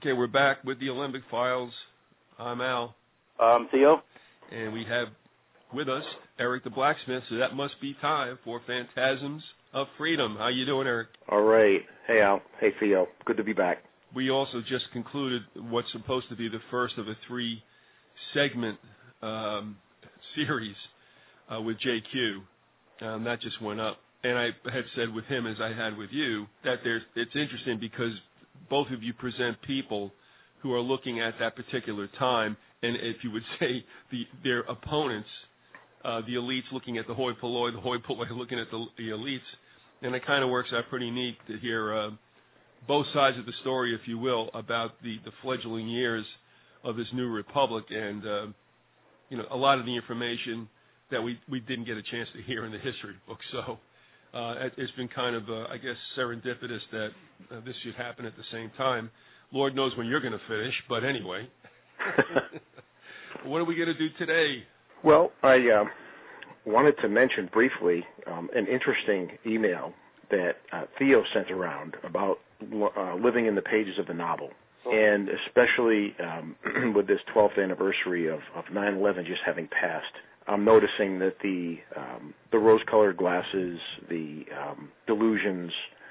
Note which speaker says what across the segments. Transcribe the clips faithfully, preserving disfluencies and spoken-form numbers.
Speaker 1: Okay, we're back with the Olympic Files. I'm Al.
Speaker 2: Um, Theo.
Speaker 1: And we have with us Eric the Blacksmith, so that must be time for Phantasms of Freedom. How you doing, Eric?
Speaker 3: All right. Hey, Al. Hey, Theo. Good to be back.
Speaker 1: We also just concluded what's supposed to be the first of a three-segment um, series uh, with J Q. Um, that just went up. And I had said with him, as I had with you, that there's, it's interesting because both of you present people who are looking at that particular time, and if you would say the, their opponents, uh, the elites looking at the hoi polloi, the hoi polloi looking at the, the elites, and it kind of works out pretty neat to hear uh, both sides of the story, if you will, about the, the fledgling years of this new republic, and uh, you know, a lot of the information that we, we didn't get a chance to hear in the history book. So uh, it, it's been kind of, uh, I guess, serendipitous that uh, this should happen at the same time. Lord knows when you're going to finish, but anyway. What are we going to do today?
Speaker 3: Well, I uh, wanted to mention briefly um, an interesting email that uh, Theo sent around about uh, living in the pages of the novel, and especially um, with this twelfth anniversary of, of nine eleven just having passed. I'm noticing that the um, the rose-colored glasses, the um, delusions,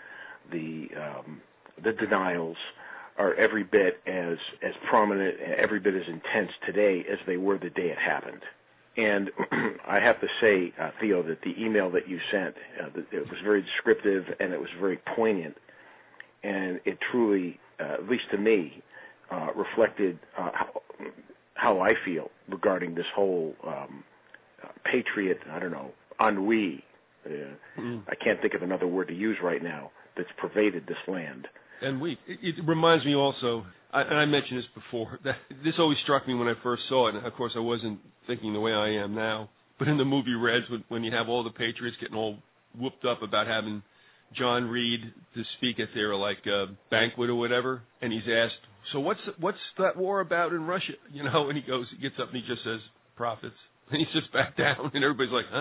Speaker 3: the um, the denials are every bit as as prominent, every bit as intense today as they were the day it happened. And I have to say, uh, Theo, that the email that you sent, uh, it was very descriptive and it was very poignant, and it truly, uh, at least to me, uh, reflected uh, how, how I feel regarding this whole um, uh, patriot, I don't know, ennui. Uh, mm. I can't think of another word to use right now that's pervaded this land.
Speaker 1: And we, it, it reminds me also, I, and I mentioned this before, that this always struck me when I first saw it, and of course I wasn't thinking the way I am now, but in the movie Reds, when, when you have all the patriots getting all whooped up about having John Reed to speak at their, like, uh, banquet or whatever, and he's asked, so what's what's that war about in Russia? You know, and he goes, he gets up and he just says, profits. And he sits back down, and everybody's like,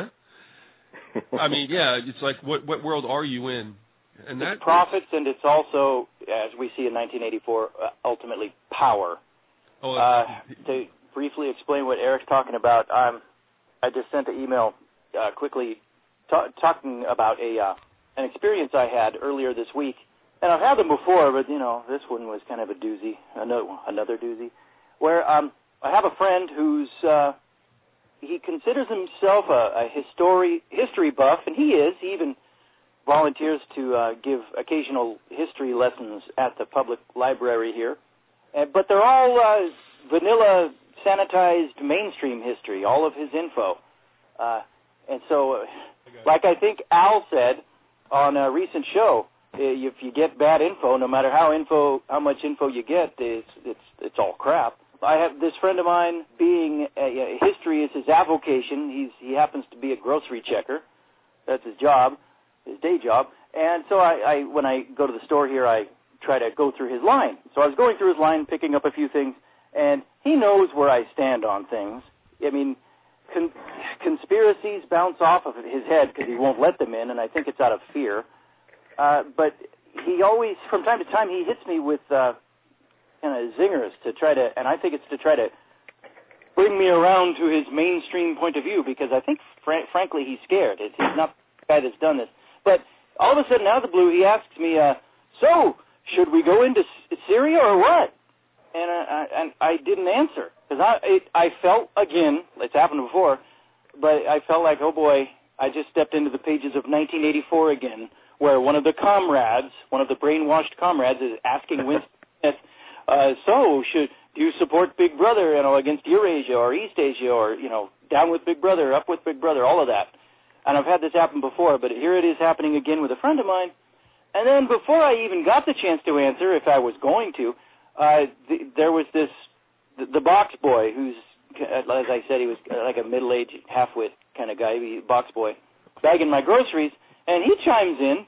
Speaker 1: huh? I mean, yeah, it's like, what what world are you in? And that
Speaker 2: it's profits, and it's also, as we see in nineteen eighty-four, uh, ultimately power.
Speaker 1: Oh,
Speaker 2: uh, to briefly explain what Eric's talking about, um, I just sent an email uh, quickly ta- talking about a uh, an experience I had earlier this week. And I've had them before, but, you know, this one was kind of a doozy, another, another doozy, where um, I have a friend who's, uh, he considers himself a, a history, history buff, and he is. He even volunteers to uh, give occasional history lessons at the public library here. Uh, but they're all uh, vanilla, sanitized mainstream history, all of his info. Uh, and so, uh, like I think Al said on a recent show, if you get bad info, no matter how info, how much info you get, it's it's it's all crap. I have this friend of mine, being a, a history is his avocation. He's he happens to be a grocery checker. That's his job, his day job. And so I, I when I go to the store here, I try to go through his line. So I was going through his line, picking up a few things, and he knows where I stand on things. I mean, con- conspiracies bounce off of his head because he won't let them in, and I think it's out of fear. Uh, but he always, from time to time, he hits me with uh, kind of zingers to try to, and I think it's to try to bring me around to his mainstream point of view, because I think, fr- frankly, he's scared. It's, he's not the guy that's done this. But all of a sudden, out of the blue, he asks me, uh, so, should we go into S- Syria or what? And I, and I didn't answer, because I, it, I felt, again, it's happened before, but I felt like, oh boy, I just stepped into the pages of nineteen eighty-four again, where one of the comrades, one of the brainwashed comrades, is asking Winston Smith, uh, so, should do you support Big Brother, you know, against Eurasia or East Asia, or, you know, down with Big Brother, up with Big Brother, all of that. And I've had this happen before, but here it is happening again with a friend of mine. And then before I even got the chance to answer, if I was going to, uh, th- there was this, the, the box boy, who's, as I said, he was like a middle-aged, half-wit kind of guy, box boy, bagging my groceries, and he chimes in,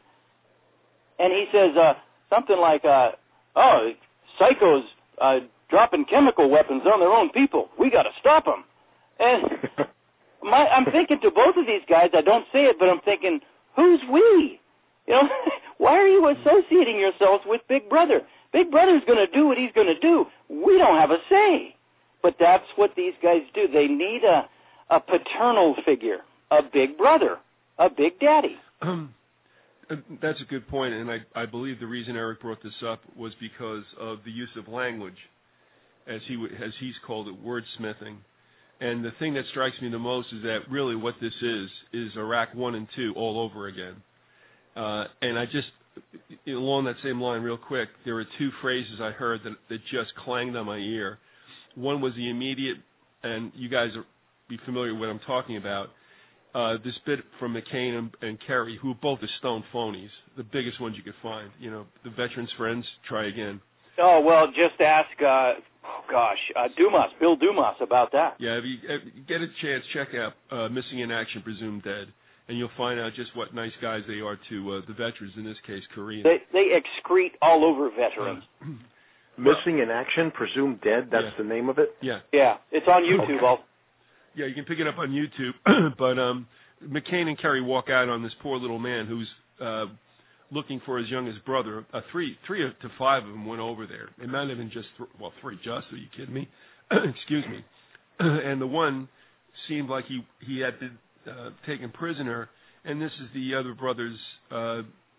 Speaker 2: and he says uh, something like, uh, oh, psychos uh, dropping chemical weapons on their own people. We got to stop them. And my, I'm thinking to both of these guys, I don't say it, but I'm thinking, who's we? You know, why are you associating yourselves with Big Brother? Big Brother's going to do what he's going to do. We don't have a say. But that's what these guys do. They need a, a paternal figure, a big brother, a big daddy.
Speaker 1: Um, that's a good point, and I, I believe the reason Eric brought this up was because of the use of language, as he as he's called it, wordsmithing. And the thing that strikes me the most is that really what this is is Iraq one and two all over again. Uh, and I just, along that same line real quick, there were two phrases I heard that, that just clanged on my ear. One was the immediate, and you guys are be familiar with what I'm talking about, uh, this bit from McCain and, and Kerry, who both are stone phonies, the biggest ones you could find. You know, the Veterans Friends, try again.
Speaker 2: Oh, well, just ask, uh, oh gosh, uh, Dumas, Bill Dumas about that.
Speaker 1: Yeah, if you, if you get a chance, check out uh, Missing in Action, Presumed Dead, and you'll find out just what nice guys they are to uh, the veterans, in this case, Korean.
Speaker 2: They, they excrete all over veterans.
Speaker 1: Uh,
Speaker 3: Missing in Action, Presumed Dead, that's
Speaker 1: yeah.
Speaker 3: the name of it?
Speaker 1: Yeah.
Speaker 2: Yeah, it's on YouTube.
Speaker 3: Okay.
Speaker 2: I'll...
Speaker 1: Yeah, you can pick it up on YouTube. But um, McCain and Kerry walk out on this poor little man who's uh, looking for his youngest brother. Uh, three, three to five of them went over there. It might have been just, th- well, three just, are you kidding me? Excuse me. And the one seemed like he, he had been uh, taken prisoner, and this is the other brother's uh,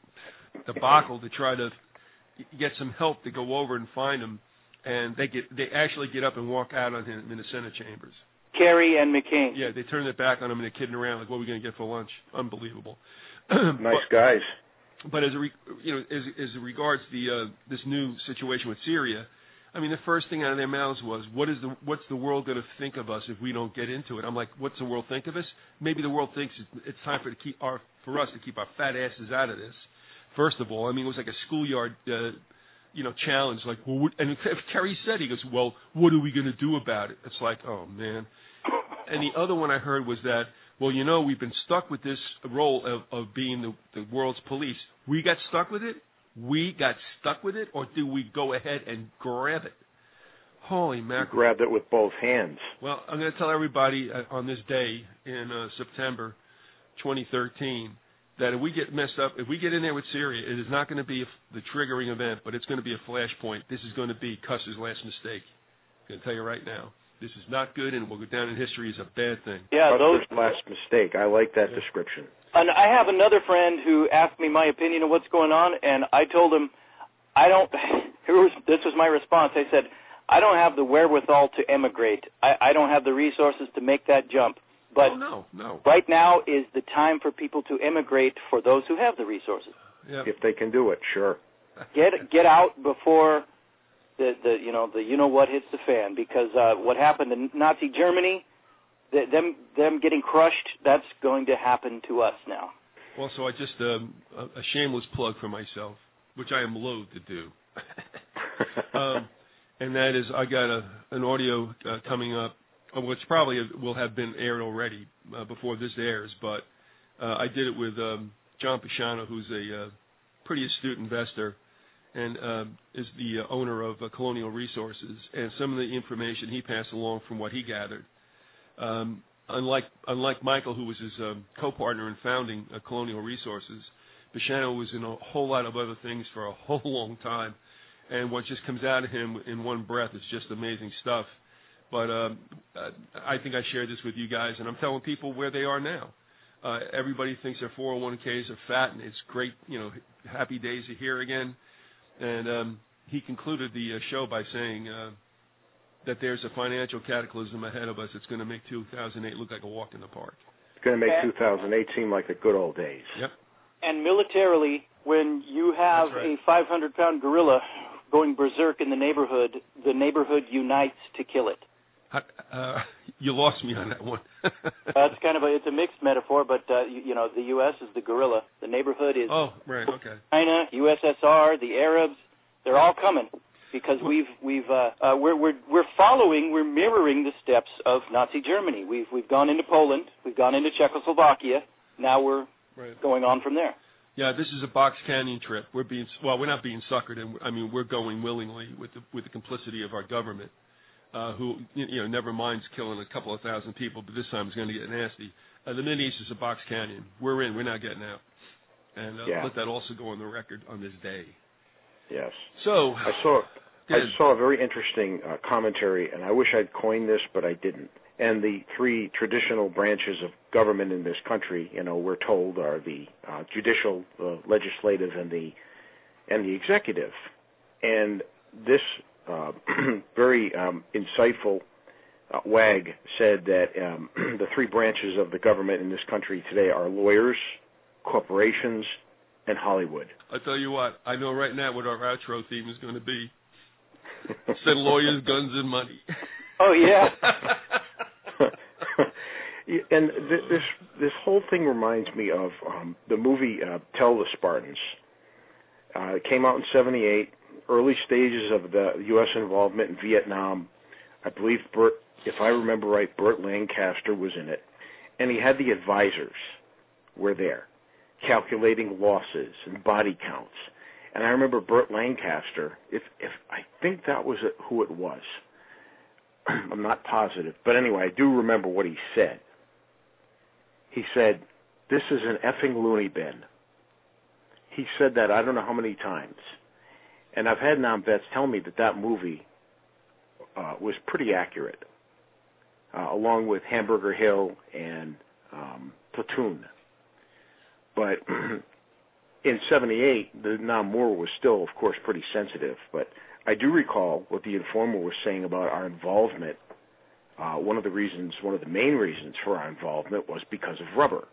Speaker 1: debacle to try to get some help to go over and find him, and they get they actually get up and walk out on him in the Senate chambers.
Speaker 2: Kerry and McCain.
Speaker 1: Yeah, they turn their back on him and they're kidding around like, "What are we going to get for lunch?" Unbelievable.
Speaker 3: Nice
Speaker 1: but,
Speaker 3: guys.
Speaker 1: But as a re, you know, as as it regards the uh, this new situation with Syria, I mean, the first thing out of their mouths was, "What is the what's the world going to think of us if we don't get into it?" I'm like, "What's the world think of us? Maybe the world thinks it's time for to keep our for us to keep our fat asses out of this." First of all, I mean, it was like a schoolyard, uh, you know, challenge. Like, well, what, and Kerry said, he goes, "Well, what are we going to do about it?" It's like, oh man. And the other one I heard was that, well, you know, we've been stuck with this role of, of being the, the world's police. We got stuck with it. We got stuck with it, or do we go ahead and grab it? Holy mackerel!
Speaker 3: Grabbed it with both hands.
Speaker 1: Well, I'm going to tell everybody uh, on this day in uh, September twenty thirteen. That if we get messed up, if we get in there with Syria, it is not going to be a, the triggering event, but it's going to be a flashpoint. This is going to be Custer's last mistake. I'm going to tell you right now. This is not good, and it will go down in history as a bad thing.
Speaker 2: Yeah,
Speaker 3: Custer's
Speaker 2: those
Speaker 3: last mistake. I like that
Speaker 1: yeah.
Speaker 3: description.
Speaker 2: And I have another friend who asked me my opinion of what's going on, and I told him, I don't, here was, this was my response. I said, I don't have the wherewithal to emigrate. I, I don't have the resources to make that jump. But
Speaker 1: oh, no, no.
Speaker 2: right now is the time for people to immigrate for those who have the resources.
Speaker 1: Yeah.
Speaker 3: If they can do it, sure.
Speaker 2: Get get out before the, the you know the you know what hits the fan, because uh, what happened in Nazi Germany, the, them them getting crushed, that's going to happen to us now.
Speaker 1: Also, I just um, a, a shameless plug for myself, which I am loath to do, um, and that is I got a an audio uh, coming up, which probably will have been aired already uh, before this airs, but uh, I did it with um, John Pisciano, who's a uh, pretty astute investor and uh, is the uh, owner of uh, Colonial Resources, and some of the information he passed along from what he gathered. Um, unlike unlike Michael, who was his um, co-partner in founding uh, Colonial Resources, Pisciano was in a whole lot of other things for a whole long time, and what just comes out of him in one breath is just amazing stuff. But um, I think I shared this with you guys, and I'm telling people where they are now. Uh, everybody thinks their four oh one k's are fat, and it's great, you know, happy days are here again. And um, he concluded the uh, show by saying uh, that there's a financial cataclysm ahead of us that's going to make two thousand eight look like a walk in the park.
Speaker 3: It's going to make
Speaker 2: And,
Speaker 3: two thousand eight seem like the good old days.
Speaker 1: Yep.
Speaker 2: And militarily, when you have
Speaker 1: That's right.
Speaker 2: a five hundred pound gorilla going berserk in the neighborhood, the neighborhood unites to kill it.
Speaker 1: Uh, you lost me on that one.
Speaker 2: That's kind of a, it's a mixed metaphor, but, uh, you, you know, the U S is the gorilla. The neighborhood is
Speaker 1: Oh, right, okay.
Speaker 2: China, U S S R, the Arabs. They're all coming because we've, we've, uh, uh, we're, we're, we're following, we're mirroring the steps of Nazi Germany. We've, we've gone into Poland, we've gone into Czechoslovakia. Now we're
Speaker 1: Right.
Speaker 2: going on from there.
Speaker 1: Yeah, this is a Box Canyon trip. We're being, well, we're not being suckered, and I mean, we're going willingly with the, with the complicity of our government. Uh, who, you know, never minds killing a couple of thousand people, but this time it's going to get nasty. Uh, the Mideast is a Box Canyon. We're in. We're not getting out. And uh,
Speaker 3: yeah.
Speaker 1: let that also go on the record on this day.
Speaker 3: Yes.
Speaker 1: So
Speaker 3: I saw
Speaker 1: good.
Speaker 3: I saw a very interesting uh, commentary, and I wish I'd coined this, but I didn't. And the three traditional branches of government in this country, you know, we're told are the uh, judicial, the legislative, and the and the executive. And this uh, very um, insightful uh, wag said that um, the three branches of the government in this country today are lawyers, corporations, and Hollywood.
Speaker 1: I tell you what, I know right now what our outro theme is going to be. Said lawyers, guns, and money.
Speaker 2: Oh yeah.
Speaker 3: And th- this this whole thing reminds me of um, the movie uh, Tell the Spartans. Uh, it came out in seventy-eight, early stages of the U S involvement in Vietnam. I believe Burt, if I remember right, Burt Lancaster was in it, and he had the advisors were there, calculating losses and body counts. And I remember Burt Lancaster, if if I think that was it, who it was. I'm not positive. But anyway, I do remember what he said. He said, "This is an effing loony bin." He said that I don't know how many times. And I've had non-vets tell me that that movie uh, was pretty accurate, uh, along with Hamburger Hill and um, Platoon. But in seventy-eight, the Nam War was still, of course, pretty sensitive. But I do recall what the informer was saying about our involvement. Uh, one of the reasons, one of the main reasons for our involvement was because of rubber.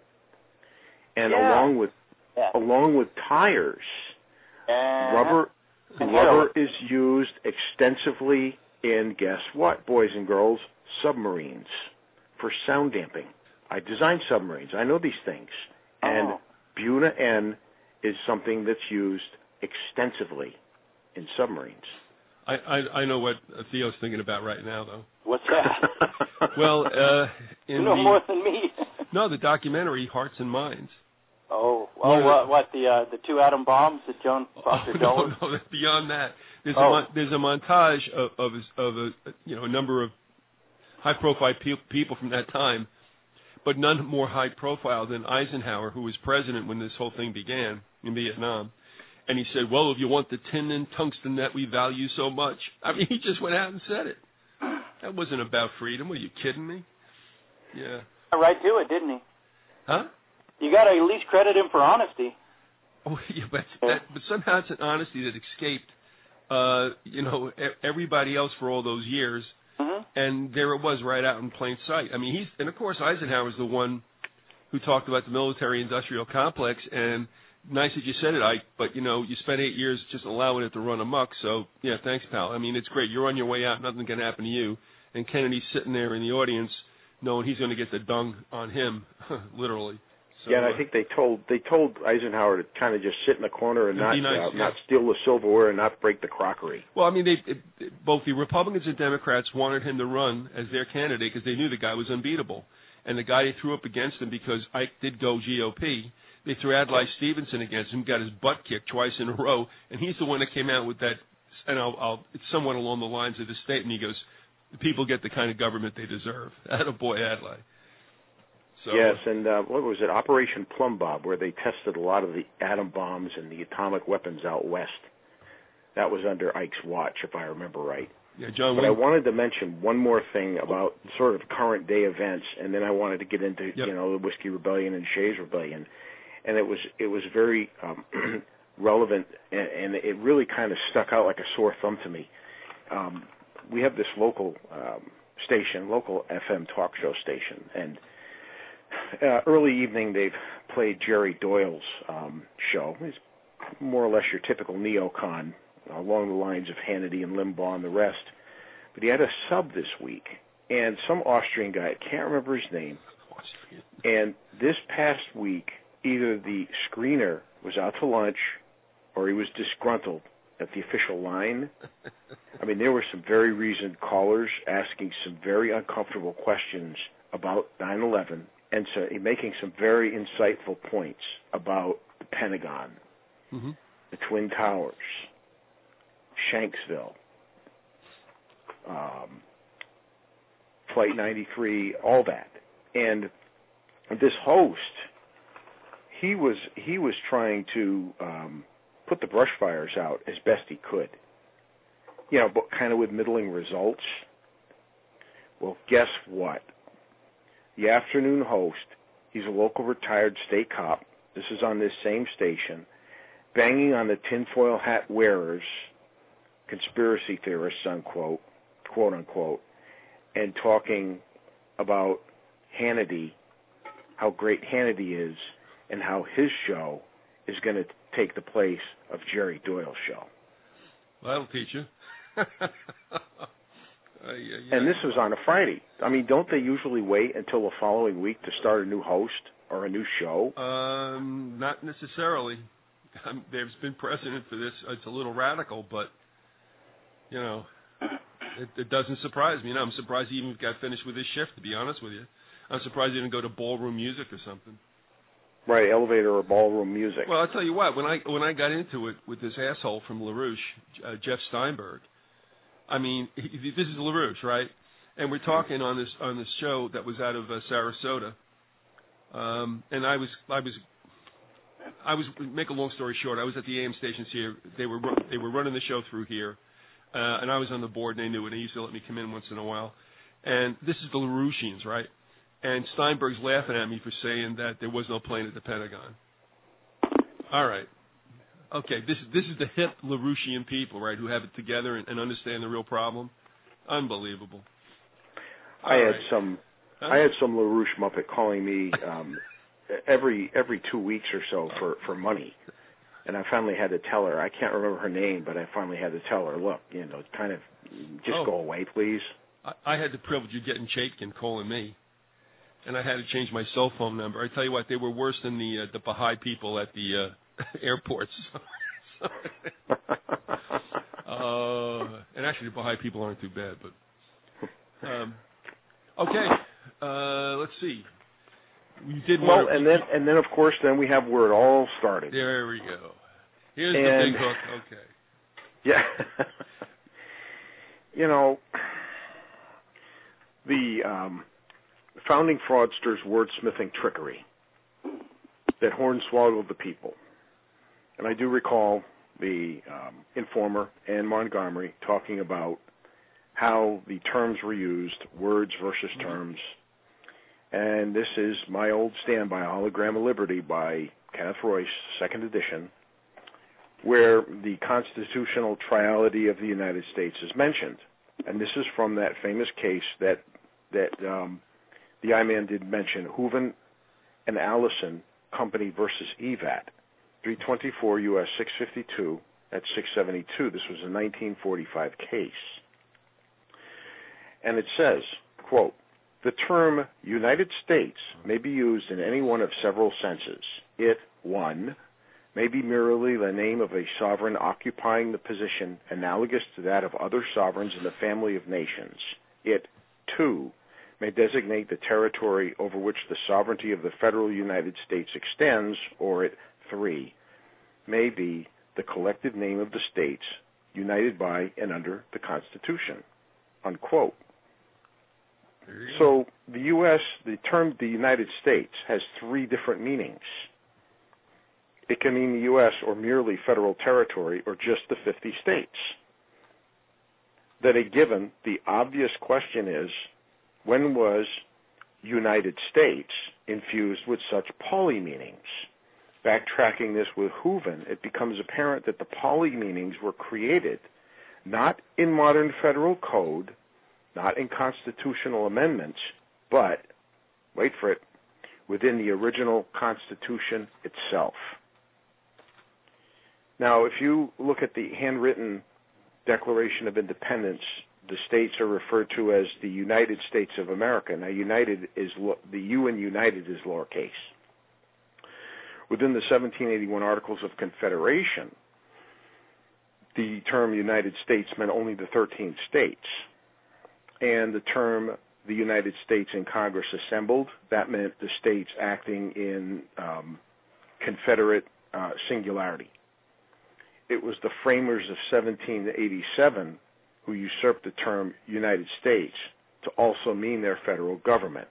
Speaker 3: And
Speaker 2: yeah.
Speaker 3: along with
Speaker 2: yeah.
Speaker 3: along with tires,
Speaker 2: uh,
Speaker 3: rubber rubber is used extensively in, guess what, boys and girls, submarines for sound damping. I designed submarines. I know these things. And
Speaker 2: oh.
Speaker 3: Buna N is something that's used extensively in submarines.
Speaker 1: I, I, I know what Theo's thinking about right now, though.
Speaker 2: What's that?
Speaker 1: Well, uh, in
Speaker 2: you know
Speaker 1: the,
Speaker 2: more than me.
Speaker 1: no, the documentary Hearts and Minds.
Speaker 2: Oh, oh,
Speaker 1: yeah.
Speaker 2: what, what the uh, the two atom bombs that Joan Foster
Speaker 1: oh,
Speaker 2: Dulles?
Speaker 1: No, no, beyond that, there's
Speaker 2: oh.
Speaker 1: a mon- there's a montage of of, of a you know a number of high-profile pe- people from that time, but none more high-profile than Eisenhower, who was president when this whole thing began in Vietnam. And he said, "Well, if you want the tin and tungsten that we value so much," I mean, he just went out and said it. That wasn't about freedom. Were you kidding me? Yeah.
Speaker 2: Right to it, didn't he?
Speaker 1: Huh?
Speaker 2: You got to at least credit him for honesty.
Speaker 1: Oh, yeah, but that, but somehow it's an honesty that escaped, uh, you know, everybody else for all those years,
Speaker 2: mm-hmm.
Speaker 1: and there it was, right out in plain sight. I mean, he's and of course Eisenhower's the one who talked about the military-industrial complex, and nice that you said it, Ike, but you know, you spent eight years just allowing it to run amok. So yeah, thanks, pal. I mean, it's great. You're on your way out. Nothing can happen to you. And Kennedy's sitting there in the audience, knowing he's going to get the dung on him, literally. So,
Speaker 3: yeah, and I think they told they told Eisenhower to kind of just sit in the corner and not
Speaker 1: nice,
Speaker 3: uh,
Speaker 1: yeah.
Speaker 3: not steal the silverware and not break the crockery.
Speaker 1: Well, I mean, they it, both the Republicans and Democrats wanted him to run as their candidate because they knew the guy was unbeatable, and the guy they threw up against him because Ike did go G O P. They threw Adlai Stevenson against him, got his butt kicked twice in a row, and he's the one that came out with that. And I'll, I'll it's somewhat along the lines of this statement. He goes, "The people get the kind of government they deserve." Attaboy, Adlai. So,
Speaker 3: yes, and uh, what was it, Operation Plum Bob, where they tested a lot of the atom bombs and the atomic weapons out west. That was under Ike's watch, if I remember right.
Speaker 1: Yeah, John.
Speaker 3: But I wanted to mention one more thing about sort of current day events, and then I wanted to get into
Speaker 1: yep.
Speaker 3: you know the Whiskey Rebellion and Shays Rebellion, and it was it was very um, relevant, and, and it really kind of stuck out like a sore thumb to me. Um, we have this local um, station, local F M talk show station, and Uh, early evening, they've played Jerry Doyle's um, show. He's more or less your typical neocon, along the lines of Hannity and Limbaugh and the rest. But he had a sub this week, and some Austrian guy, I can't remember his name. And this past week, either the screener was out to lunch or he was disgruntled at the official line. I mean, there were some very reasoned callers asking some very uncomfortable questions about nine eleven. And so making some very insightful points about the Pentagon,
Speaker 1: mm-hmm.
Speaker 3: the Twin Towers, Shanksville, um, Flight ninety-three, all that. And this host, he was he was trying to um, put the brush fires out as best he could. You know, but kind of with middling results. Well, guess what? The afternoon host, he's a local retired state cop. This is on this same station, banging on the tinfoil hat wearers, conspiracy theorists, unquote, quote unquote, and talking about Hannity, how great Hannity is, and how his show is going to take the place of Jerry Doyle's show.
Speaker 1: Well, that'll teach you. uh, yeah, yeah.
Speaker 3: And this was on a Friday. I mean, don't they usually wait until the following week to start a new host or a new show?
Speaker 1: Um, not necessarily. Um, there's been precedent for this. It's a little radical, but, you know, it, it doesn't surprise me. You know, I'm surprised he even got finished with his shift, to be honest with you. I'm surprised he didn't go to ballroom music or something.
Speaker 3: Right, elevator or ballroom music.
Speaker 1: Well, I'll tell you what, when I when I got into it with this asshole from LaRouche, uh, Jeff Steinberg, I mean, he, this is LaRouche, right? And we're talking on this on this show that was out of uh, Sarasota, um, and I was I was I was make a long story short, I was at the A M stations here. They were they were running the show through here, uh, and I was on the board, and they knew it. They used to let me come in once in a while, and this is the LaRouchians, right? And Steinberg's laughing at me for saying that there was no plane at the Pentagon. All right. Okay, this, this is the hip LaRouchian people, right, who have it together and, and understand the real problem. Unbelievable. All
Speaker 3: I had
Speaker 1: right.
Speaker 3: some
Speaker 1: huh?
Speaker 3: I had some LaRouche Muppet calling me um, every every two weeks or so for, for money. And I finally had to tell her, I can't remember her name, but I finally had to tell her, look, you know, kind of just
Speaker 1: oh.
Speaker 3: go away, please.
Speaker 1: I, I had the privilege of getting Chapkin calling me. And I had to change my cell phone number. I tell you what, they were worse than the uh, the Baha'i people at the uh, airports. uh, and actually, the Baha'i people aren't too bad. But um, okay, uh, let's see. We did
Speaker 3: well,
Speaker 1: want
Speaker 3: and then and then of course, then we have where it all started.
Speaker 1: There we go. Here's
Speaker 3: and,
Speaker 1: the big hook. Okay.
Speaker 3: Yeah. You know, the. Um, founding fraudsters' wordsmithing trickery that hornswoggled the people. And I do recall the um, Informer and Montgomery talking about how the terms were used, words versus terms. And this is my old standby, Hologram of Liberty by Kenneth Royce, second edition, where the constitutional triality of the United States is mentioned. And this is from that famous case that that um, the I-Man did mention, Hooven and Allison Company versus E V A T, three twenty-four U S six fifty-two at six seventy-two. This was a nineteen forty-five case. And it says, quote, the term United States may be used in any one of several senses. It, one, may be merely the name of a sovereign occupying the position analogous to that of other sovereigns in the family of nations. It, two, may designate the territory over which the sovereignty of the federal United States extends, or it, three, may be the collective name of the states united by and under the Constitution, unquote. So the U S, the term the United States has three different meanings. It can mean the U S or merely federal territory or just the fifty states. That a given, the obvious question is, when was United States infused with such poly meanings? Backtracking this with Hooven, it becomes apparent that the poly meanings were created not in modern federal code, not in constitutional amendments, but, wait for it, within the original Constitution itself. Now, if you look at the handwritten Declaration of Independence, the states are referred to as the United States of America. Now, United is the U in United is lowercase. Within the seventeen eighty-one Articles of Confederation, the term United States meant only the thirteen states. And the term the United States in Congress assembled, that meant the states acting in um, Confederate uh, singularity. It was the framers of seventeen eighty-seven who usurped the term United States to also mean their federal government.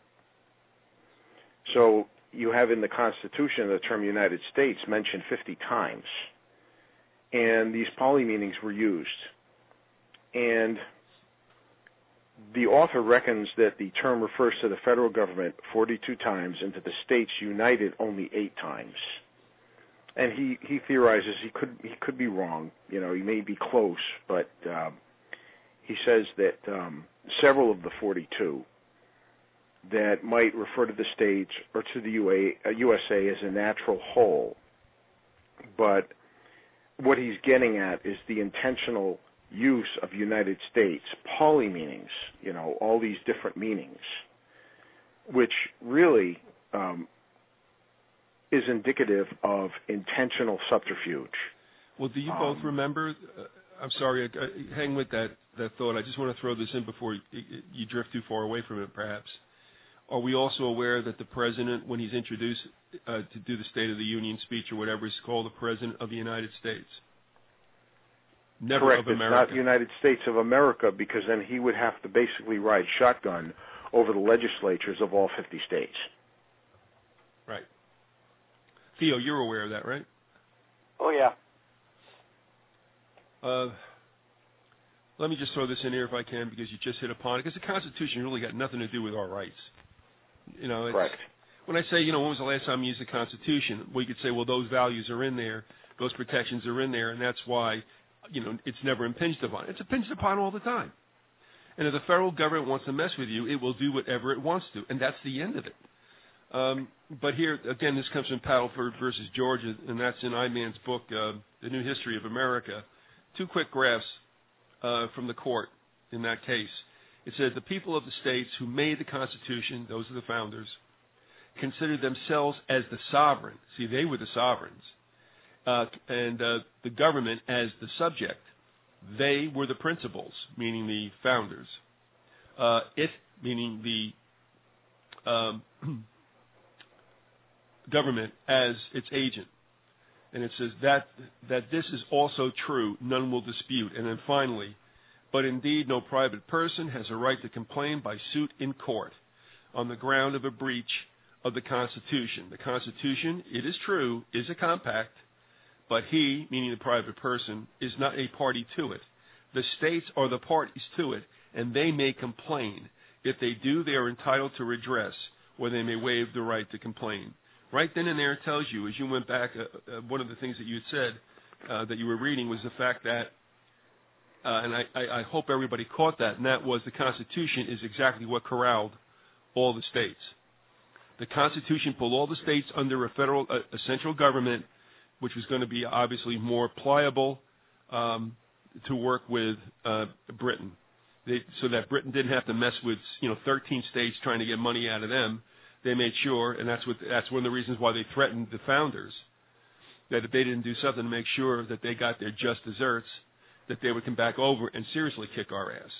Speaker 3: So you have in the Constitution the term United States mentioned fifty times. and these poly meanings were used. And the author reckons that the term refers to the federal government forty-two times and to the states united only eight times. And he, he theorizes he could he could be wrong. You know, he may be close, but uh, he says that um, several of the forty-two that might refer to the states or to the U A, uh, U S A as a natural whole. But what he's getting at is the intentional use of United States poly meanings, you know, all these different meanings, which really um, is indicative of intentional subterfuge.
Speaker 1: Well, do you
Speaker 3: um,
Speaker 1: both remember? Uh, I'm sorry, uh, hang with that, that thought. I just want to throw this in before you, you drift too far away from it, perhaps. Are we also aware that the president, when he's introduced uh, to do the State of the Union speech or whatever, is called the President of the United States? Never
Speaker 3: Correct.
Speaker 1: of America.
Speaker 3: It's not United States of America, because then he would have to basically ride shotgun over the legislatures of all fifty states.
Speaker 1: Right. Theo, you're aware of that, right?
Speaker 2: Oh, yeah.
Speaker 1: Uh, let me just throw this in here if I can, because you just hit upon it, because the Constitution really got nothing to do with our rights. You know, it's,
Speaker 3: Correct.
Speaker 1: When I say, you know, when was the last time you used the Constitution, we could say, well, those values are in there, those protections are in there, and that's why, you know, it's never impinged upon. It's impinged upon all the time. And if the federal government wants to mess with you, it will do whatever it wants to, and that's the end of it. Um, but here, again, this comes from Paddleford versus Georgia, and that's in Eidman's book, uh, The New History of America. Two quick graphs uh, from the court in that case. It says the people of the states who made the Constitution, those are the founders, considered themselves as the sovereign. See, they were the sovereigns. Uh, and uh, the government as the subject. They were the principals, meaning the founders. Uh, it, meaning the um, government, as its agent. And it says that that this is also true, none will dispute. And then finally, but indeed no private person has a right to complain by suit in court on the ground of a breach of the Constitution. The Constitution, it is true, is a compact, but he, meaning the private person, is not a party to it. The states are the parties to it, and they may complain. If they do, they are entitled to redress, or they may waive the right to complain. Right then and there it tells you, as you went back, uh, uh, one of the things that you had said uh, that you were reading was the fact that, uh, and I, I, I hope everybody caught that, and that was the Constitution is exactly what corralled all the states. The Constitution pulled all the states under a federal, uh, a central government, which was going to be obviously more pliable um, to work with uh, Britain, they, so that Britain didn't have to mess with, you know, thirteen states trying to get money out of them. They made sure, and that's what that's one of the reasons why they threatened the founders, that if they didn't do something to make sure that they got their just desserts, that they would come back over and seriously kick our ass.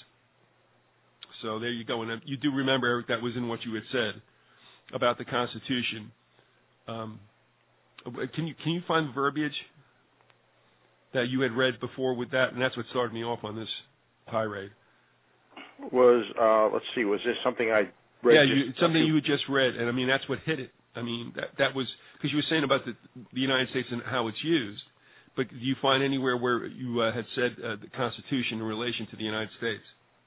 Speaker 1: So there you go. And you do remember, Eric, that was in what you had said about the Constitution. Um, can you can you find the verbiage that you had read before with that? And that's what started me off on this tirade.
Speaker 3: Was, uh, let's see, was this something I read?
Speaker 1: Yeah, you, something you had just read, and I mean, that's what hit it. I mean, that that was, because you were saying about the, the United States and how it's used, but do you find anywhere where you uh, had said uh, the Constitution in relation to the United States?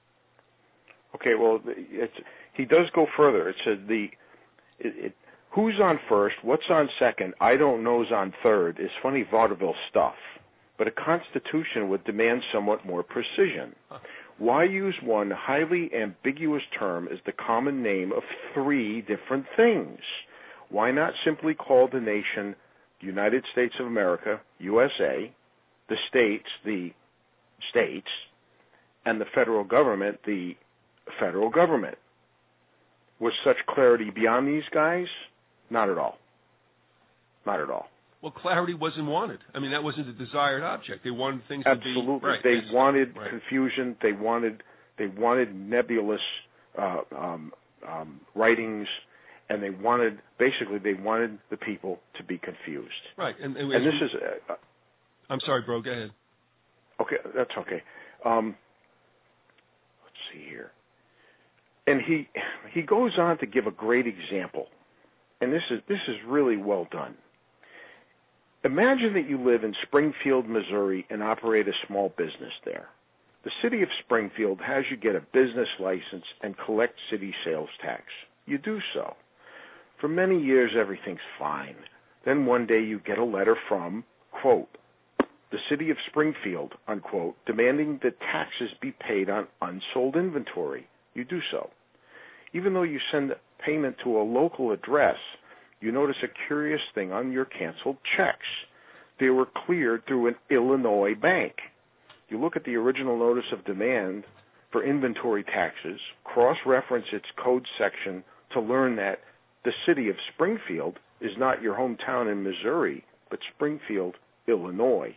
Speaker 3: Okay, well, it's, he does go further. It said the, it, it, who's on first, what's on second, I don't know's on third is funny vaudeville stuff, but a Constitution would demand somewhat more precision. Huh. Why use one highly ambiguous term as the common name of three different things? Why not simply call the nation the United States of America, U S A, the states, the states, and the federal government, the federal government? Was such clarity beyond these guys? Not at all. Not at all.
Speaker 1: Well, clarity wasn't wanted. I mean, that wasn't the desired object. They wanted things
Speaker 3: Absolutely.
Speaker 1: to be right.
Speaker 3: They
Speaker 1: yes.
Speaker 3: wanted
Speaker 1: right.
Speaker 3: confusion. They wanted they wanted nebulous uh, um, um, writings, and they wanted basically they wanted the people to be confused.
Speaker 1: Right. And, and,
Speaker 3: and this
Speaker 1: we,
Speaker 3: is. Uh,
Speaker 1: I'm sorry, bro. Go ahead.
Speaker 3: Okay, that's okay. Um, let's see here. And he he goes on to give a great example, and this is this is really well done. Imagine that you live in Springfield, Missouri, and operate a small business there. The city of Springfield has you get a business license and collect city sales tax. You do so. For many years, everything's fine. Then one day you get a letter from, quote, the city of Springfield, unquote, demanding that taxes be paid on unsold inventory. You do so. Even though you send payment to a local address, you notice a curious thing on your canceled checks. They were cleared through an Illinois bank. You look at the original notice of demand for inventory taxes, cross-reference its code section to learn that the city of Springfield is not your hometown in Missouri, but Springfield, Illinois.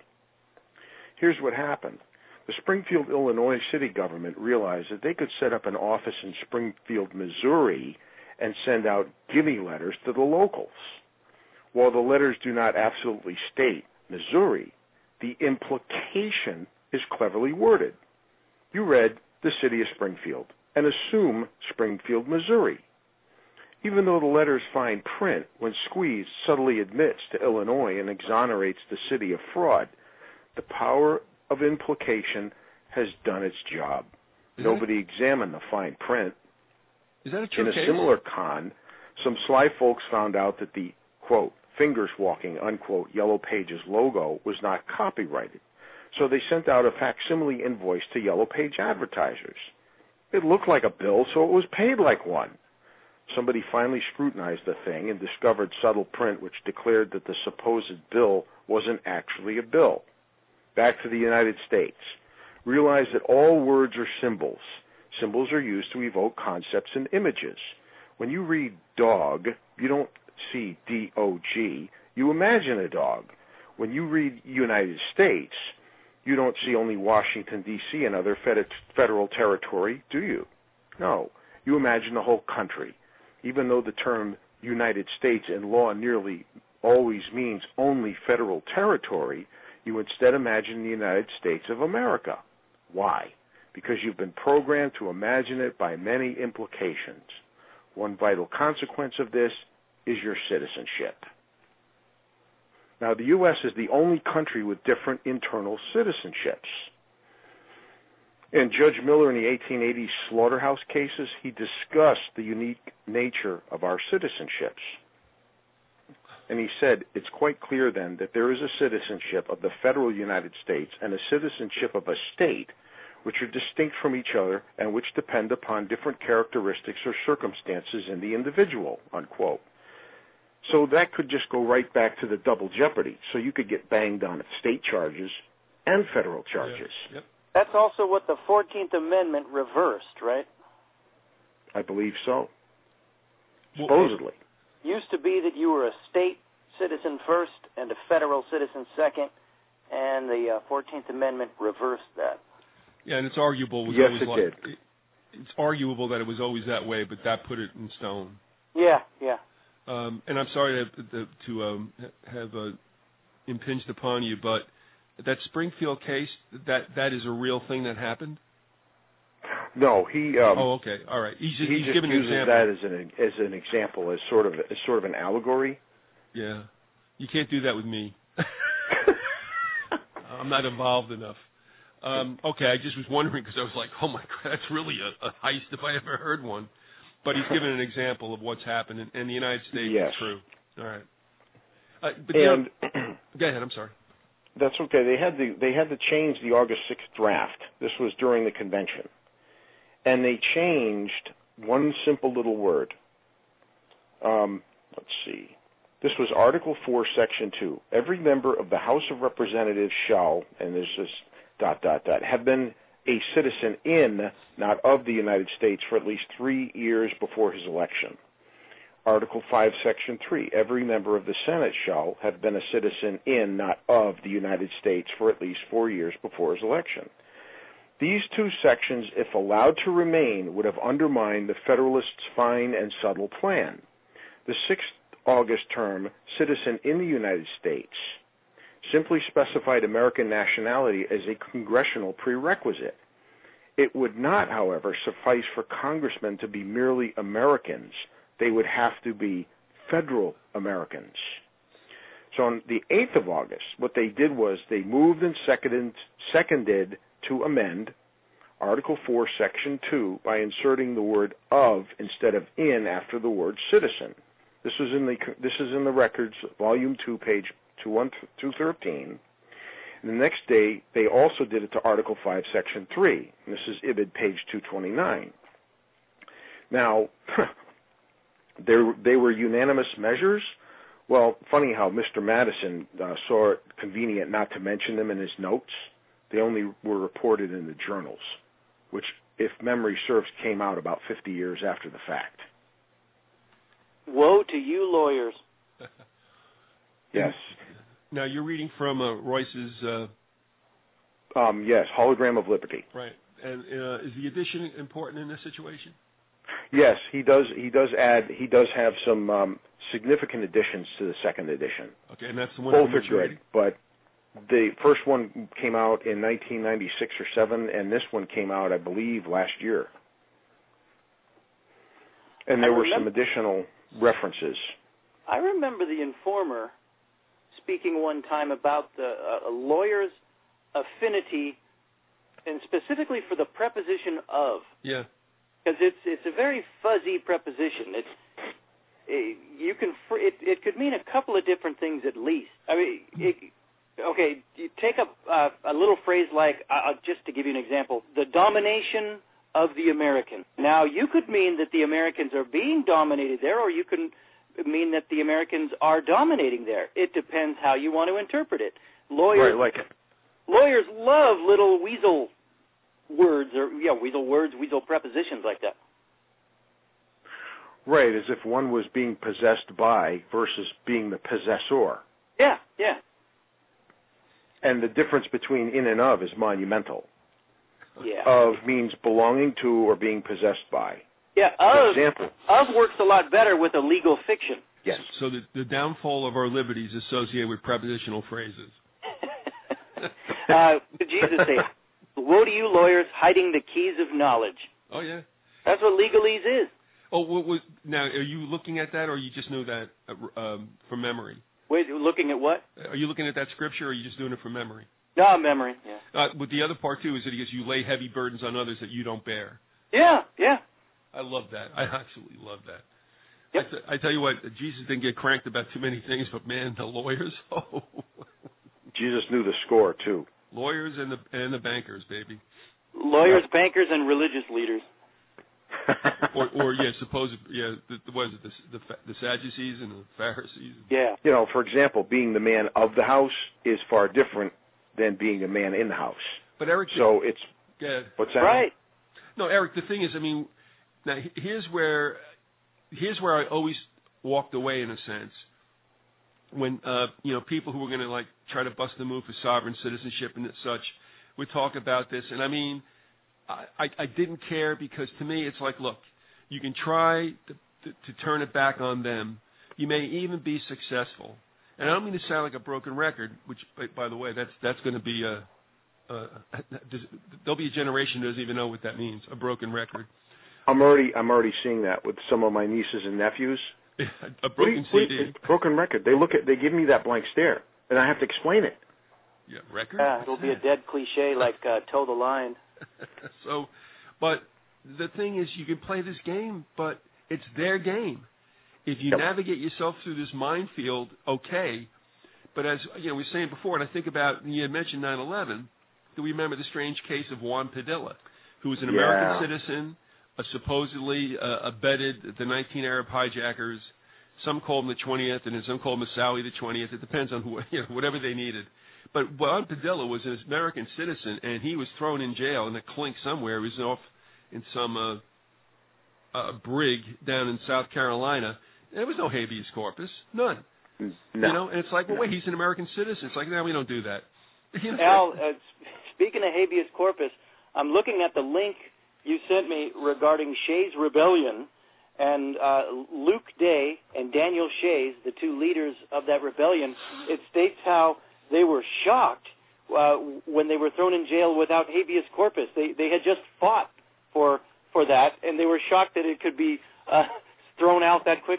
Speaker 3: Here's what happened. The Springfield, Illinois city government realized that they could set up an office in Springfield, Missouri, and send out gimme letters to the locals. While the letters do not absolutely state Missouri, the implication is cleverly worded. You read the city of Springfield and assume Springfield, Missouri. Even though the letter's fine print, when squeezed, subtly admits to Illinois and exonerates the city of fraud, the power of implication has done its job.
Speaker 1: Is
Speaker 3: Nobody that, examined the fine print.
Speaker 1: Is that a true
Speaker 3: In a
Speaker 1: case?
Speaker 3: similar con, some sly folks found out that the, quote, fingers walking, unquote, Yellow Pages logo was not copyrighted. So they sent out a facsimile invoice to Yellow Page advertisers. It looked like a bill, so it was paid like one. Somebody finally scrutinized the thing and discovered subtle print which declared that the supposed bill wasn't actually a bill. Back to the United States. Realize that all words are symbols. Symbols are used to evoke concepts and images. When you read dog, you don't see D O G. You imagine a dog. When you read United States, you don't see only Washington, D C and other fed- federal territory, do you? No. You imagine the whole country. Even though the term United States in law nearly always means only federal territory, you instead imagine the United States of America. Why? Because you've been programmed to imagine it by many implications. One vital consequence of this is your citizenship. Now, the U S is the only country with different internal citizenships. In Judge Miller in the eighteen eighties slaughterhouse cases, he discussed the unique nature of our citizenships. And he said, it's quite clear then that there is a citizenship of the federal United States and a citizenship of a state which are distinct from each other and which depend upon different characteristics or circumstances in the individual, unquote. So that could just go right back to the double jeopardy. So you could get banged on state charges and federal charges.
Speaker 1: Yeah. Yep.
Speaker 2: That's also what the fourteenth Amendment reversed, right?
Speaker 3: I believe so. Supposedly.
Speaker 2: Used to be that you were a state citizen first and a federal citizen second, and the uh, fourteenth Amendment reversed that.
Speaker 1: Yeah, and it's arguable. It was
Speaker 3: yes,
Speaker 1: always
Speaker 3: it
Speaker 1: like,
Speaker 3: did.
Speaker 1: It, it's arguable that it was always that way, but that put it in stone.
Speaker 2: Yeah, yeah.
Speaker 1: Um, and I'm sorry to, to, to um, have uh, impinged upon you, but that Springfield case, that that is a real thing that happened?
Speaker 3: No, he. Um,
Speaker 1: oh, okay, all right. He's,
Speaker 3: he
Speaker 1: he's
Speaker 3: just
Speaker 1: given an
Speaker 3: uses
Speaker 1: example.
Speaker 3: that as an as an example, as sort of as sort of an allegory.
Speaker 1: Yeah, you can't do that with me. I'm not involved enough. Um, okay, I just was wondering because I was like, oh my God, that's really a, a heist if I ever heard one. But he's given an example of what's happened in, in the United States.
Speaker 3: Yes.
Speaker 1: It's true. All right. Uh, but
Speaker 3: and
Speaker 1: you know, go ahead. I'm sorry.
Speaker 3: That's okay. They had to they had to change the August sixth draft. This was during the convention, and they changed one simple little word. Um, let's see. This was Article four, Section two. Every member of the House of Representatives shall, and there's this dot dot dot, have been a citizen in, not of, the United States for at least three years before his election. Article five, Section three, every member of the Senate shall have been a citizen in, not of, the United States for at least four years before his election. These two sections, if allowed to remain, would have undermined the Federalists' fine and subtle plan. The sixth August term, citizen in the United States, simply specified American nationality as a congressional prerequisite. It would not, however, suffice for congressmen to be merely Americans. They would have to be federal Americans. So on the eighth of August, what they did was they moved and seconded, seconded to amend Article four, Section two by inserting the word of instead of in after the word citizen. This is in the this is in the records, Volume two, page two thirteen. And the next day, they also did it to Article five, Section three. And this is I B I D, page two twenty-nine. Now, they, they were unanimous measures. Well, funny how Mister Madison uh, saw it convenient not to mention them in his notes. They only were reported in the journals, which, if memory serves, came out about fifty years after the fact.
Speaker 2: Woe to you lawyers.
Speaker 3: Yes.
Speaker 1: Now, you're reading from uh, Royce's... Uh...
Speaker 3: Um, yes, Hologram of Liberty.
Speaker 1: Right. And uh, is the addition important in this situation?
Speaker 3: Yes, he does. He does add. He does have some um, significant additions to the second edition.
Speaker 1: Okay, and that's the one.
Speaker 3: Both are good, but the first one came out in nineteen ninety-six or seven, and this one came out, I believe, last year. And there were some additional references.
Speaker 2: I remember the Informer speaking one time about the uh, lawyer's affinity, and specifically for the preposition of.
Speaker 1: Yeah.
Speaker 2: Because it's it's a very fuzzy preposition. It's it, you can it it could mean a couple of different things at least. I mean, it, okay, you take a uh, a little phrase like uh, just to give you an example, the domination of the American. Now, you could mean that the Americans are being dominated there, or you can mean that the Americans are dominating there. It depends how you want to interpret it. Lawyers,
Speaker 3: right, like it.
Speaker 2: Lawyers love little weasel words, or yeah, weasel words, weasel prepositions like that.
Speaker 3: Right, as if one was being possessed by versus being the possessor.
Speaker 2: Yeah, yeah.
Speaker 3: And the difference between in and of is monumental.
Speaker 2: Yeah.
Speaker 3: Of means belonging to or being possessed by.
Speaker 2: Yeah,
Speaker 3: For
Speaker 2: of,
Speaker 3: example.
Speaker 2: of works a lot better with a legal fiction.
Speaker 3: Yes.
Speaker 1: So the, the downfall of our liberties is associated with prepositional phrases.
Speaker 2: uh, Jesus say, woe to you lawyers hiding the keys of knowledge.
Speaker 1: Oh, yeah.
Speaker 2: That's what legalese is.
Speaker 1: Oh, what was, now, are you looking at that, or you just know that uh, um, from memory?
Speaker 2: Wait, looking at what?
Speaker 1: Are you looking at that scripture, or are you just doing it from memory?
Speaker 2: No, memory, yeah.
Speaker 1: Uh, but the other part, too, is that he goes, you lay heavy burdens on others that you don't bear.
Speaker 2: Yeah, yeah.
Speaker 1: I love that. I absolutely love that.
Speaker 2: Yep.
Speaker 1: I, th- I tell you what, Jesus didn't get cranked about too many things, but, man, the lawyers, oh.
Speaker 3: Jesus knew the score, too.
Speaker 1: Lawyers and the and the bankers, baby.
Speaker 2: Lawyers, yeah. Bankers, and religious leaders.
Speaker 1: or, or yeah, suppose yeah, the, what is it, the, the the Sadducees and the Pharisees?
Speaker 2: Yeah.
Speaker 3: You know, for example, being the man of the house is far different than being a man in the house.
Speaker 1: But Eric,
Speaker 3: so it's
Speaker 1: yeah,
Speaker 3: what's that?
Speaker 2: Right.
Speaker 1: No, Eric. The thing is, I mean, now here's where here's where I always walked away in a sense when uh, you know people who were going to like try to bust the move for sovereign citizenship and such would talk about this, and I mean. I, I didn't care because to me it's like, look, you can try to, to, to turn it back on them. You may even be successful. And I don't mean to sound like a broken record, which, by the way, that's that's going to be a, a, a there'll be a generation who doesn't even know what that means, a broken record.
Speaker 3: I'm already I'm already seeing that with some of my nieces and nephews.
Speaker 1: a broken
Speaker 3: what you,
Speaker 1: C D,
Speaker 3: broken record. They look at, they give me that blank stare, and I have to explain it.
Speaker 1: Yeah, record.
Speaker 2: Yeah, it'll be a dead cliche like uh, toe the line.
Speaker 1: So, but the thing is, you can play this game, but it's their game. If you
Speaker 3: yep.
Speaker 1: navigate yourself through this minefield, okay. But as you know, we were saying before, and I think about, you had mentioned nine eleven, do we remember the strange case of Juan Padilla, who was an
Speaker 3: yeah.
Speaker 1: American citizen, uh, supposedly uh, abetted the nineteen Arab hijackers. Some called him the twentieth, and some called him Sally the twentieth. It depends on who, you know, whatever they needed. But Juan Padilla was an American citizen, and he was thrown in jail in a clink somewhere. He was off in some uh, uh, brig down in South Carolina. There was no habeas corpus, none.
Speaker 3: No.
Speaker 1: You know, and it's like, well, wait, he's an American citizen. It's like, no, we don't do that. You know?
Speaker 2: Al, uh, speaking of habeas corpus, I'm looking at the link you sent me regarding Shays' Rebellion, and uh, Luke Day and Daniel Shays, the two leaders of that rebellion, it states how they were shocked uh, when they were thrown in jail without habeas corpus. They they had just fought for for that, and they were shocked that it could be uh, thrown out that quickly.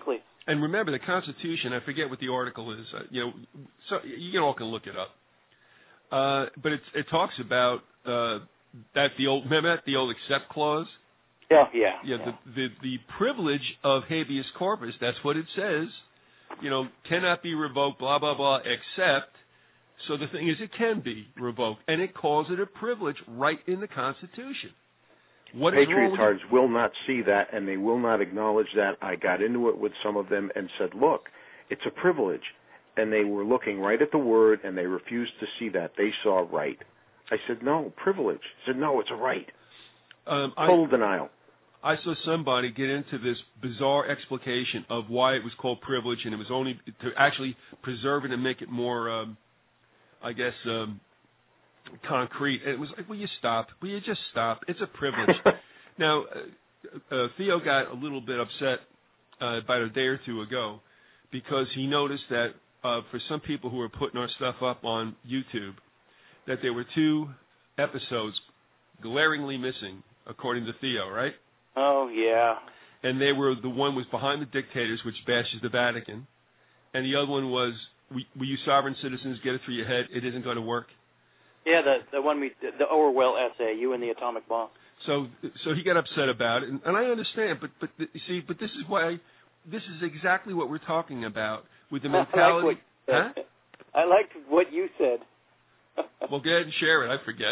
Speaker 1: And remember, the Constitution, I forget what the article is, uh, you know, so you all can look it up. Uh, but it, it talks about uh, that the old, remember that, the old except clause?
Speaker 2: Yeah, yeah.
Speaker 1: Yeah,
Speaker 2: yeah.
Speaker 1: The, the, the privilege of habeas corpus, that's what it says, you know, cannot be revoked, blah, blah, blah, except, so the thing is it can be revoked, and it calls it a privilege right in the Constitution. What is wrong with
Speaker 3: Patriotards will not see that, and they will not acknowledge that. I got into it with some of them and said, look, it's a privilege. And they were looking right at the word, and they refused to see that. They saw right. I said, no, privilege. I said, no, it's a right.
Speaker 1: Um,
Speaker 3: Total
Speaker 1: I,
Speaker 3: denial.
Speaker 1: I saw somebody get into this bizarre explication of why it was called privilege, and it was only to actually preserve it and make it more, um, I guess, um, concrete. And it was like, will you stop? Will you just stop? It's a privilege. Now, uh, uh, Theo got a little bit upset uh, about a day or two ago because he noticed that uh, for some people who were putting our stuff up on YouTube, that there were two episodes glaringly missing, according to Theo, right?
Speaker 2: Oh, yeah.
Speaker 1: And they were, the one was Behind the Dictators, which bashes the Vatican, and the other one was, will you sovereign citizens get it through your head? It isn't going to work.
Speaker 2: Yeah, the the one we, the Orwell essay, You and the Atomic Bomb.
Speaker 1: So, so he got upset about it, and, and I understand, but but you see, but this is why, this is exactly what we're talking about with the mentality.
Speaker 2: I like what, huh? I liked what you said.
Speaker 1: Well, go ahead and share it. I forget.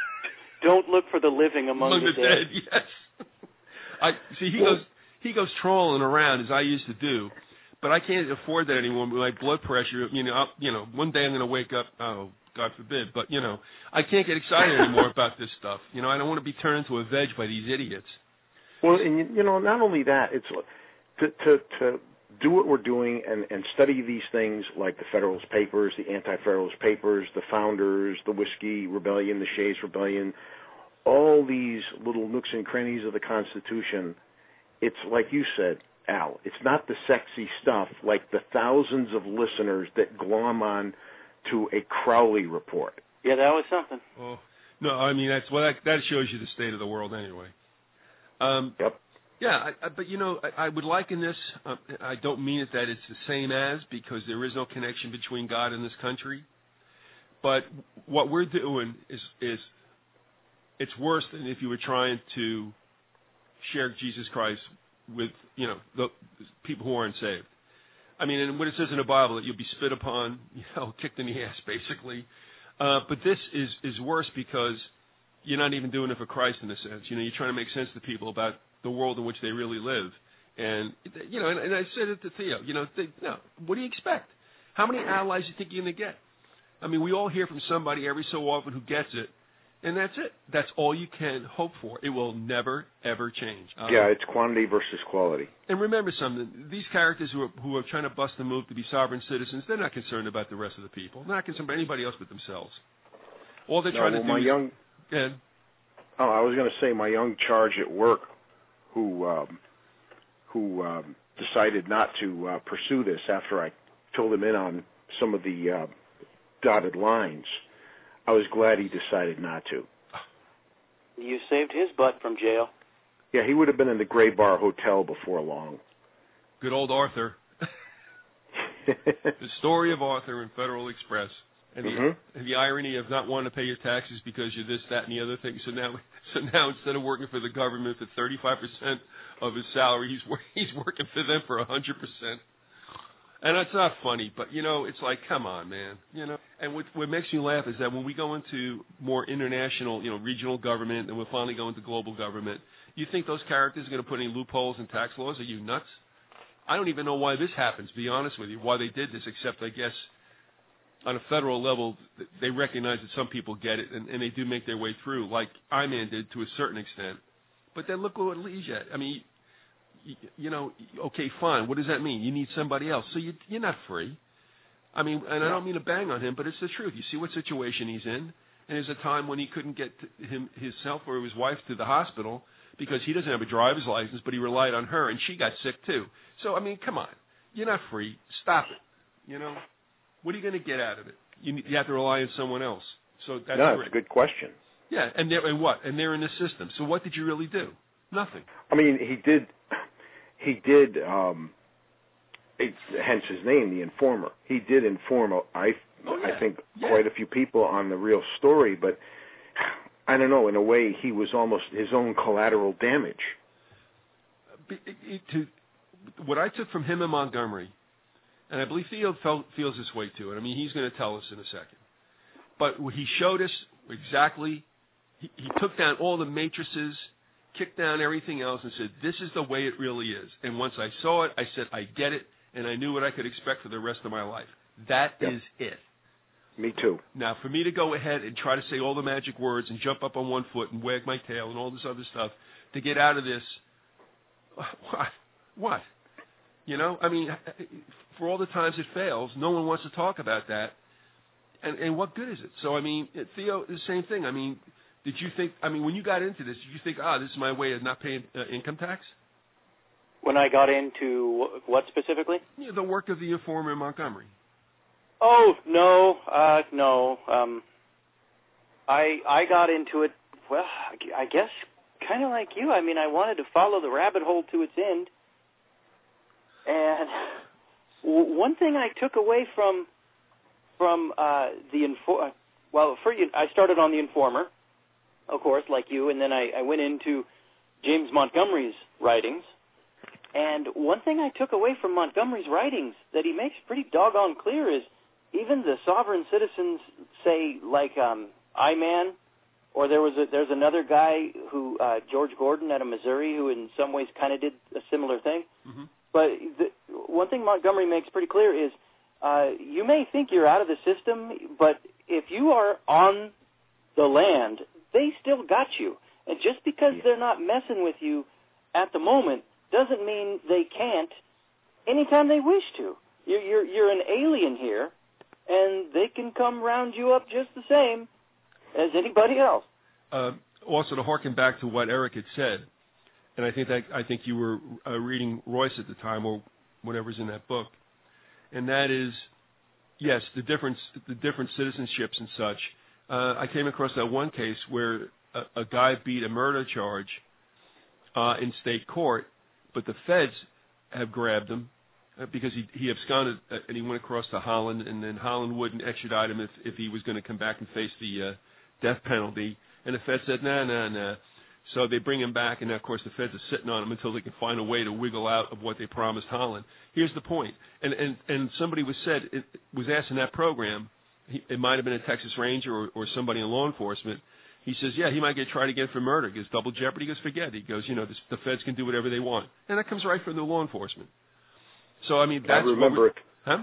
Speaker 2: Don't look for the living among,
Speaker 1: among
Speaker 2: the,
Speaker 1: the
Speaker 2: dead.
Speaker 1: dead. Yes. I see. He goes he goes trolling around as I used to do, but I can't afford that anymore. With my blood pressure, you know, I'll, you know, one day I'm going to wake up. Oh, God forbid. But you know, I can't get excited anymore about this stuff. You know, I don't want to be turned into a veg by these idiots.
Speaker 3: Well, and you know, not only that, it's to to to do what we're doing and and study these things like the Federalist Papers, the Anti-Federalist Papers, the Founders, the Whiskey Rebellion, the Shays Rebellion, all these little nooks and crannies of the Constitution. It's like you said, Al. It's not the sexy stuff like the thousands of listeners that glom on to a Crowley report.
Speaker 2: Yeah, that was something.
Speaker 1: Oh no, I mean that's well, that, that shows you the state of the world anyway. Um,
Speaker 3: yep.
Speaker 1: Yeah, I, I, but you know, I, I would liken this. Uh, I don't mean it that it's the same as, because there is no connection between God and this country. But what we're doing is is it's worse than if you were trying to share Jesus Christ with, you know, the people who aren't saved. I mean, and what it says in the Bible, that you'll be spit upon, you know, kicked in the ass, basically. Uh, but this is, is worse because you're not even doing it for Christ in a sense. You know, you're trying to make sense to people about the world in which they really live. And, you know, and, and I said it to Theo, you know, they, no, what do you expect? How many allies do you think you're going to get? I mean, we all hear from somebody every so often who gets it, and that's it. That's all you can hope for. It will never, ever change. Um,
Speaker 3: yeah, it's quantity versus quality.
Speaker 1: And remember something, these characters who are, who are trying to bust the move to be sovereign citizens, they're not concerned about the rest of the people. They're not concerned about anybody else but themselves. All they're
Speaker 3: no,
Speaker 1: trying
Speaker 3: well,
Speaker 1: to do
Speaker 3: my
Speaker 1: is...
Speaker 3: Young,
Speaker 1: yeah.
Speaker 3: Oh, I was going to say my young charge at work who um, who um, decided not to uh, pursue this after I filled him in on some of the uh, dotted lines. I was glad he decided not to.
Speaker 2: You saved his butt from jail.
Speaker 3: Yeah, he would have been in the Gray Bar Hotel before long.
Speaker 1: Good old Arthur. The story of Arthur in Federal Express. And the,
Speaker 3: mm-hmm.
Speaker 1: and the irony of not wanting to pay your taxes because you're this, that, and the other thing. So now, so now instead of working for the government for thirty-five percent of his salary, he's he's working for them for one hundred percent. And that's not funny, but, you know, it's like, come on, man. You know. And what, what makes me laugh is that when we go into more international, you know, regional government, and we'll finally go into global government, you think those characters are going to put any loopholes in tax laws? Are you nuts? I don't even know why this happens, to be honest with you, why they did this, except, I guess, on a federal level, they recognize that some people get it, and, and they do make their way through, like Iman did to a certain extent. But then look what it leads you at. I mean, you, you know, okay, fine. What does that mean? You need somebody else. So you, you're not free. I mean, and I don't mean to bang on him, but it's the truth. You see what situation he's in, and there's a time when he couldn't get him himself or his wife to the hospital because he doesn't have a driver's license, but he relied on her, and she got sick too. So, I mean, come on. You're not free. Stop it, you know. What are you going to get out of it? You, you have to rely on someone else. So that's
Speaker 3: no, it's a good question.
Speaker 1: Yeah, and they're and what? And they're in the system. So what did you really do? Nothing.
Speaker 3: I mean, he did. He did um, It's, hence his name, the Informer. He did inform, I,
Speaker 1: oh, yeah.
Speaker 3: I think,
Speaker 1: yeah.
Speaker 3: quite a few people on the real story, but I don't know, in a way, he was almost his own collateral damage.
Speaker 1: It, it, to, what I took from him in Montgomery, and I believe Theo felt, feels this way too, and I mean, he's going to tell us in a second, but he showed us exactly, he, he took down all the matrices, kicked down everything else, and said, this is the way it really is. And once I saw it, I said, I get it, and I knew what I could expect for the rest of my life. That yep. is it.
Speaker 3: Me too.
Speaker 1: Now, for me to go ahead and try to say all the magic words and jump up on one foot and wag my tail and all this other stuff to get out of this, what? What? You know, I mean, for all the times it fails, no one wants to talk about that. And, and what good is it? So, I mean, Theo, the same thing. I mean, did you think, I mean, when you got into this, did you think, ah, this is my way of not paying uh, income tax?
Speaker 2: When I got into what specifically?
Speaker 1: Yeah, the work of the Informer in Montgomery.
Speaker 2: Oh, no, uh, no. Um, I I got into it, well, I guess kind of like you. I mean, I wanted to follow the rabbit hole to its end. And w- one thing I took away from from uh, the Informer, well, for you, I started on the Informer, of course, like you, and then I, I went into James Montgomery's writings. And one thing I took away from Montgomery's writings that he makes pretty doggone clear is even the sovereign citizens say, like um, I-Man, or there was a, there's another guy who, uh, George Gordon out of Missouri, who in some ways kind of did a similar thing.
Speaker 1: Mm-hmm.
Speaker 2: But the, one thing Montgomery makes pretty clear is uh, you may think you're out of the system, but if you are on the land, they still got you. And just because
Speaker 3: yeah.
Speaker 2: they're not messing with you at the moment doesn't mean they can't anytime they wish to. You're, you're, you're an alien here, and they can come round you up just the same as anybody else.
Speaker 1: Uh, also, to harken back to what Eric had said, and I think that I think you were uh, reading Royce at the time, or whatever's in that book, and that is, yes, the difference, the different citizenships and such. Uh, I came across that one case where a, a guy beat a murder charge uh, in state court, but the feds have grabbed him uh, because he he absconded uh, and he went across to Holland, and then Holland wouldn't extradite him if if he was going to come back and face the uh, death penalty, and the feds said, no, no, no. So they bring him back, and, of course, the feds are sitting on him until they can find a way to wiggle out of what they promised Holland. Here's the point. And and, and somebody was said, it was asked in that program, he, it might have been a Texas Ranger or, or somebody in law enforcement. He says, yeah, he might get tried again for murder. He goes, double jeopardy? He goes, forget it. He goes, you know, this, the feds can do whatever they want. And that comes right from the law enforcement. So, I mean, that's
Speaker 3: I remember
Speaker 1: what
Speaker 3: it.
Speaker 1: Huh?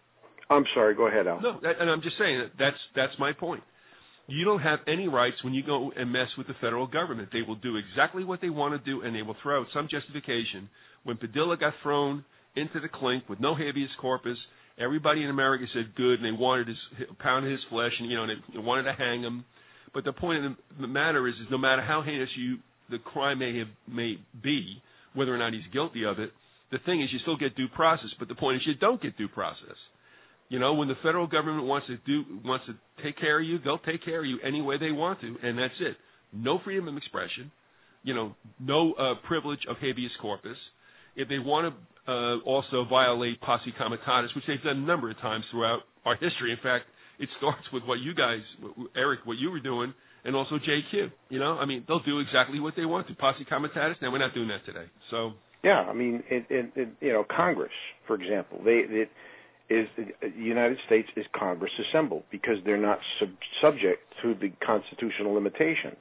Speaker 3: I'm sorry. Go ahead, Al.
Speaker 1: No, that, and I'm just saying that that's that's my point. You don't have any rights when you go and mess with the federal government. They will do exactly what they want to do, and they will throw out some justification. When Padilla got thrown into the clink with no habeas corpus, everybody in America said good, and they wanted his pound his flesh, and you know, and they wanted to hang him. But the point of the matter is, is no matter how heinous you the crime may have may be, whether or not he's guilty of it, the thing is you still get due process. But the point is you don't get due process. You know, when the federal government wants to do wants to take care of you, they'll take care of you any way they want to, and that's it. No freedom of expression, you know, no uh, privilege of habeas corpus. If they want to uh, also violate posse comitatus, which they've done a number of times throughout our history. In fact, it starts with what you guys, Eric, what you were doing, and also J Q. You know, I mean, they'll do exactly what they want to. Posse comitatus. Now we're not doing that today. So
Speaker 3: yeah, I mean, it, it, it, you know, Congress, for example, they. It, is the United States is Congress assembled because they're not sub- subject to the constitutional limitations.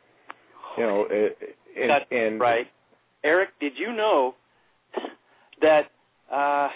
Speaker 3: You know, uh, and,
Speaker 2: That's
Speaker 3: and
Speaker 2: right. Eric, did you know that uh,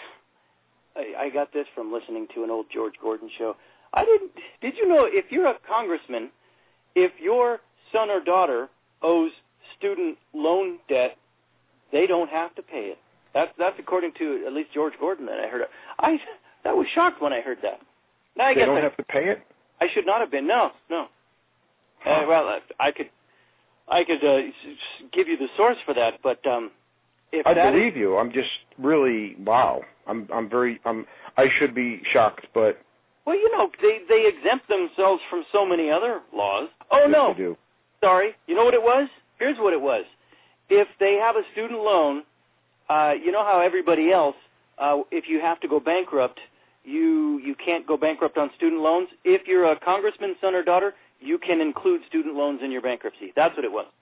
Speaker 2: I, I got this from listening to an old George Gordon show. I didn't. Did you know if you're a congressman, if your son or daughter owes student loan debt, they don't have to pay it. That's that's according to at least George Gordon that I heard of. I that was shocked when I heard that. Now, I
Speaker 3: they
Speaker 2: guess
Speaker 3: don't
Speaker 2: I,
Speaker 3: have to pay it?
Speaker 2: I should not have been. No, no. Huh. Uh, well, I could I could uh, give you the source for that, but um, if
Speaker 3: I
Speaker 2: that
Speaker 3: believe
Speaker 2: is,
Speaker 3: you. I'm just really wow. I'm I'm very I'm I should be shocked, but
Speaker 2: well, you know, they they exempt themselves from so many other laws. Oh
Speaker 3: yes,
Speaker 2: no,
Speaker 3: they do.
Speaker 2: Sorry. You know what it was? Here's what it was. If they have a student loan. Uh, you know how everybody else, uh, if you have to go bankrupt, you you can't go bankrupt on student loans. If you're a congressman's son or daughter, you can include student loans in your bankruptcy. That's what it was.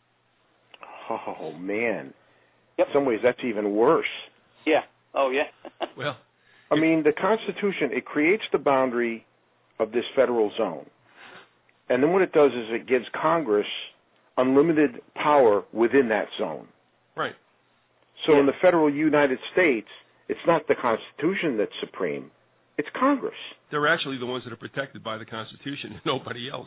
Speaker 3: Oh, man.
Speaker 2: Yep.
Speaker 3: In some ways, that's even worse.
Speaker 2: Yeah. Oh, yeah.
Speaker 1: Well,
Speaker 3: I mean, the Constitution, it creates the boundary of this federal zone. And then what it does is it gives Congress unlimited power within that zone.
Speaker 1: right.
Speaker 3: So
Speaker 2: Yeah.
Speaker 3: in the federal United States, it's not the Constitution that's supreme. It's Congress.
Speaker 1: They're actually the ones that are protected by the Constitution and nobody else.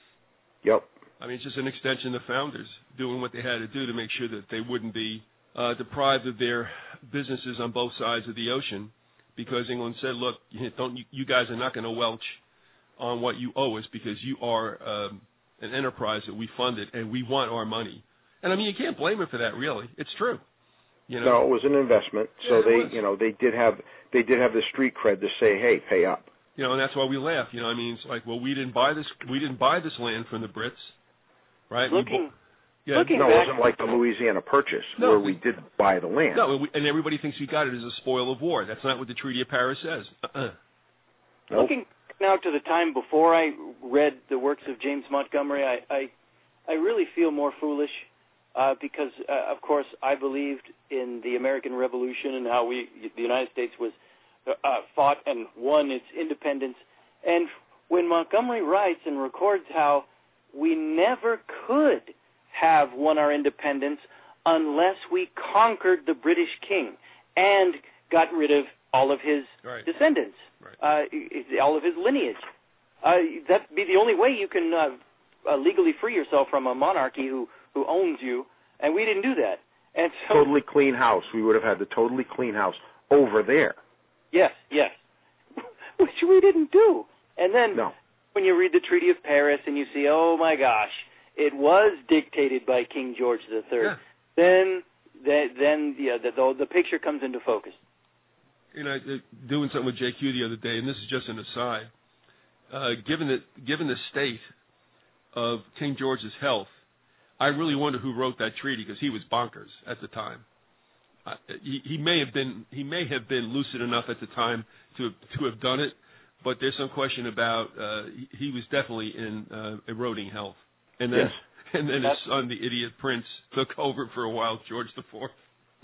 Speaker 3: Yep.
Speaker 1: I mean, it's just an extension of the founders doing what they had to do to make sure that they wouldn't be uh, deprived of their businesses on both sides of the ocean, because England said, look, don't you, you guys are not going to welch on what you owe us, because you are um, an enterprise that we funded and we want our money. And I mean, you can't blame them for that, really. It's true. You know?
Speaker 3: No, it was an investment. So
Speaker 1: Yeah, it
Speaker 3: they,
Speaker 1: was.
Speaker 3: you know, they did have they did have the street cred to say, hey, pay up.
Speaker 1: You know, and that's why we laugh. You know, I mean, it's like, well, we didn't buy this. We didn't buy this land from the Brits, right?
Speaker 2: Looking,
Speaker 1: we bo- yeah.
Speaker 2: looking
Speaker 3: No, it
Speaker 2: back,
Speaker 3: wasn't like the Louisiana Purchase
Speaker 1: No.
Speaker 3: where we did buy the land.
Speaker 1: No, we, and everybody thinks we got it as a spoil of war. That's not what the Treaty of Paris says. Uh-uh.
Speaker 3: Nope.
Speaker 2: looking now to the time before I read the works of James Montgomery, I I, I really feel more foolish uh, because, uh, of course, I believed in the American Revolution and how we, the United States was uh, fought and won its independence. And when Montgomery writes and records how we never could have won our independence unless we conquered the British king and got rid of all of his
Speaker 1: Right.
Speaker 2: descendants,
Speaker 1: Right.
Speaker 2: uh, all of his lineage. Uh, that'd be the only way you can uh, uh, legally free yourself from a monarchy who, who owns you, and we didn't do that. And so,
Speaker 3: Totally clean house. We would have had the totally clean house over there.
Speaker 2: yes, yes, which we didn't do. And then
Speaker 3: No.
Speaker 2: when you read the Treaty of Paris and you see, oh my gosh, it was dictated by King George the Third,
Speaker 1: Yeah.
Speaker 2: then then, then yeah, the, the the picture comes into focus.
Speaker 1: You know, uh, doing something with J Q the other day, and this is just an aside. Uh, given the given the state of King George's health, I really wonder who wrote that treaty, because he was bonkers at the time. Uh, he, he may have been he may have been lucid enough at the time to to have done it, but there's some question about uh, he, he was definitely in uh, eroding health. And then
Speaker 3: Yes.
Speaker 1: and then
Speaker 2: That's-
Speaker 1: his son, the idiot prince, took over for a while, George the Fourth.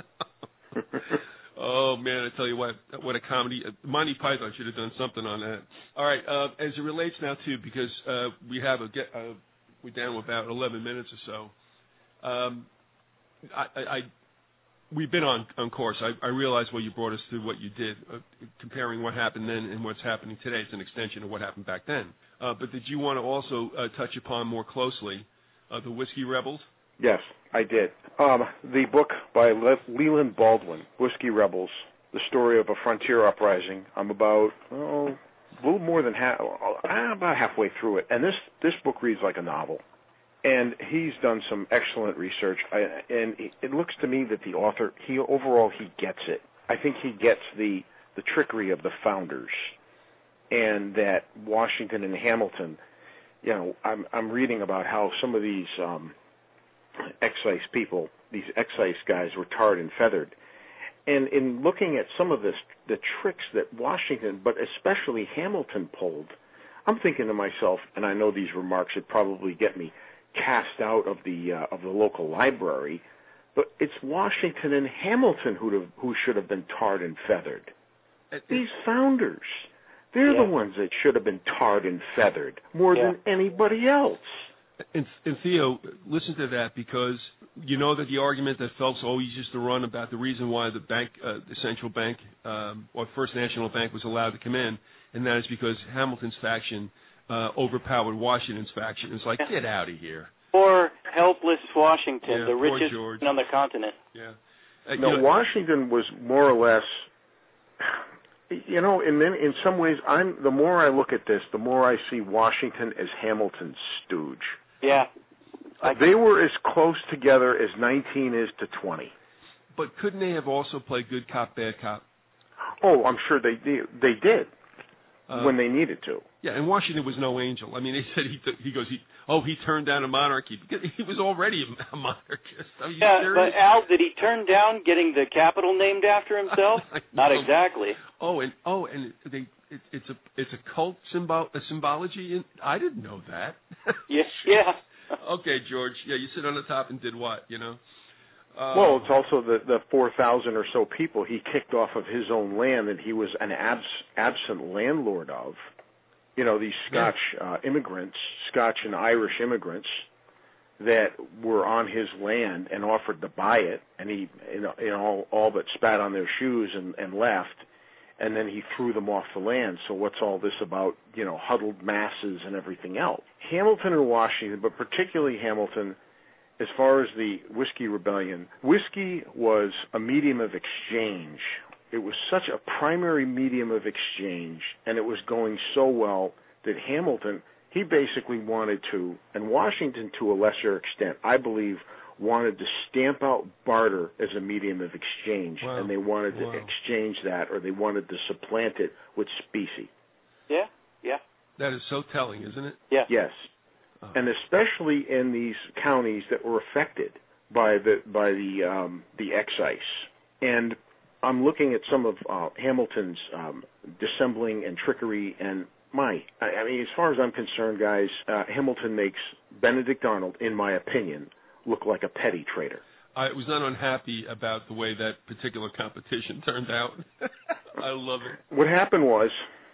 Speaker 1: Oh man, I tell you what, what a comedy! Monty Python should have done something on that. All right, uh, as it relates now too, because uh, we have a get, uh, we're down to about eleven minutes or so. Um, I, I, I, we've been on on course. I, I realize why you brought us through what you did, uh, comparing what happened then and what's happening today. It's an extension of what happened back then. Uh, but did you want to also uh, touch upon more closely uh, the Whiskey Rebels?
Speaker 3: Yes, I did. Um, the book by Le- Leland Baldwin, Whiskey Rebels, the story of a frontier uprising. I'm about oh, a little more than half, about halfway through it, and this this book reads like a novel. And he's done some excellent research, I, and it looks to me that the author, he overall he gets it. I think he gets the the trickery of the founders, and that Washington and Hamilton. You know, I'm I'm reading about how some of these. Um, excise people, these excise guys were tarred and feathered. And in looking at some of this, the tricks that Washington, but especially Hamilton pulled, I'm thinking to myself, and I know these remarks would probably get me cast out of the uh, of the local library, but it's Washington and Hamilton who who should have been tarred and feathered.
Speaker 1: It,
Speaker 3: These founders, they're
Speaker 2: Yeah.
Speaker 3: the ones that should have been tarred and feathered more
Speaker 2: Yeah.
Speaker 3: than anybody else.
Speaker 1: And, and Theo, listen to that, because you know that the argument that Phelps always used to run about the reason why the bank, uh, the central bank, um, or First National Bank was allowed to come in, and that is because Hamilton's faction uh, overpowered Washington's faction. It's like, get out of here.
Speaker 2: Poor helpless Washington,
Speaker 1: Yeah,
Speaker 2: the
Speaker 1: poor
Speaker 2: richest
Speaker 1: George.
Speaker 2: man on the continent.
Speaker 1: Yeah. Uh,
Speaker 3: No,
Speaker 1: you know,
Speaker 3: Washington was more or less, you know, in many, in some ways, I'm the more I look at this, the more I see Washington as Hamilton's stooge.
Speaker 2: Yeah. I
Speaker 3: They were as close together as nineteen is to twenty.
Speaker 1: but couldn't they have also played good cop, bad cop?
Speaker 3: Oh, I'm sure they did. They did.
Speaker 1: Uh,
Speaker 3: when they needed to.
Speaker 1: Yeah, and Washington was no angel. I mean, they said he th- he goes he oh he turned down a monarchy because he was already a monarchist. Are you
Speaker 2: yeah,
Speaker 1: serious?
Speaker 2: but Al, did he turn down getting the capital named after himself? Not exactly.
Speaker 1: Oh, and oh, and they it, it's a it's a cult symbol a symbology. In, I didn't know that.
Speaker 2: yeah, yeah.
Speaker 1: Okay, George. Yeah, you sit on the top and did what? You know. Uh,
Speaker 3: well, it's also the the four thousand or so people he kicked off of his own land that he was an abs, absent landlord of. You know, these Scotch uh, immigrants, Scotch and Irish immigrants that were on his land and offered to buy it, and he, you know, you know all, all but spat on their shoes and, and left, and then he threw them off the land. So what's all this about, you know, huddled masses and everything else? Hamilton and Washington, but particularly Hamilton, as far as the Whiskey Rebellion, whiskey was a medium of exchange. It was such a primary medium of exchange, and it was going so well that Hamilton, he basically wanted to, and Washington to a lesser extent, I believe, wanted to stamp out barter as a medium of exchange,
Speaker 1: wow.
Speaker 3: and they wanted
Speaker 1: wow.
Speaker 3: to exchange that, or they wanted to supplant it with specie.
Speaker 2: Yeah, yeah.
Speaker 1: That is so telling, isn't it?
Speaker 2: Yeah.
Speaker 3: Yes. Oh. And especially in these counties that were affected by the by the um, the excise. And I'm looking at some of uh, Hamilton's um, dissembling and trickery, and my, I, I mean, as far as I'm concerned, guys, uh, Hamilton makes Benedict Arnold, in my opinion, look like a petty traitor.
Speaker 1: I was not unhappy about the way that particular competition turned out. I love it.
Speaker 3: What happened was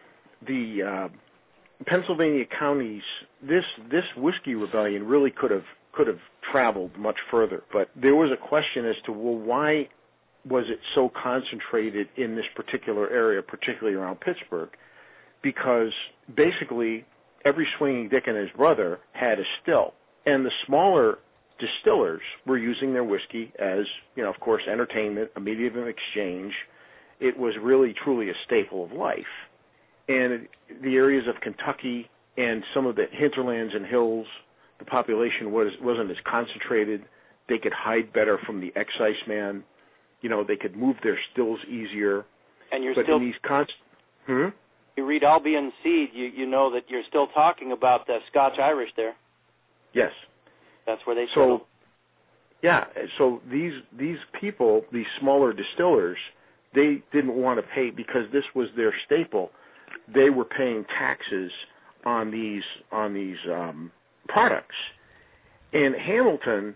Speaker 3: the uh, Pennsylvania counties. This this whiskey rebellion really could have could have traveled much further, but there was a question as to well, why was it so concentrated in this particular area, particularly around Pittsburgh? Because basically every swinging dick and his brother had a still, and the smaller distillers were using their whiskey as, you know, of course, entertainment, a medium of exchange. It was really, truly a staple of life. And the areas of Kentucky and some of the hinterlands and hills, the population was, wasn't as concentrated. They could hide better from the excise man. You know, they could move their stills easier.
Speaker 2: And you're
Speaker 3: but
Speaker 2: still...
Speaker 3: in these const- hmm?
Speaker 2: You read Albion Seed, you, you know that you're still talking about the Scotch-Irish there.
Speaker 3: Yes.
Speaker 2: That's where they
Speaker 3: so,
Speaker 2: settled.
Speaker 3: Yeah, so these these people, these smaller distillers, they didn't want to pay because this was their staple. They were paying taxes on these on these um, products. And Hamilton,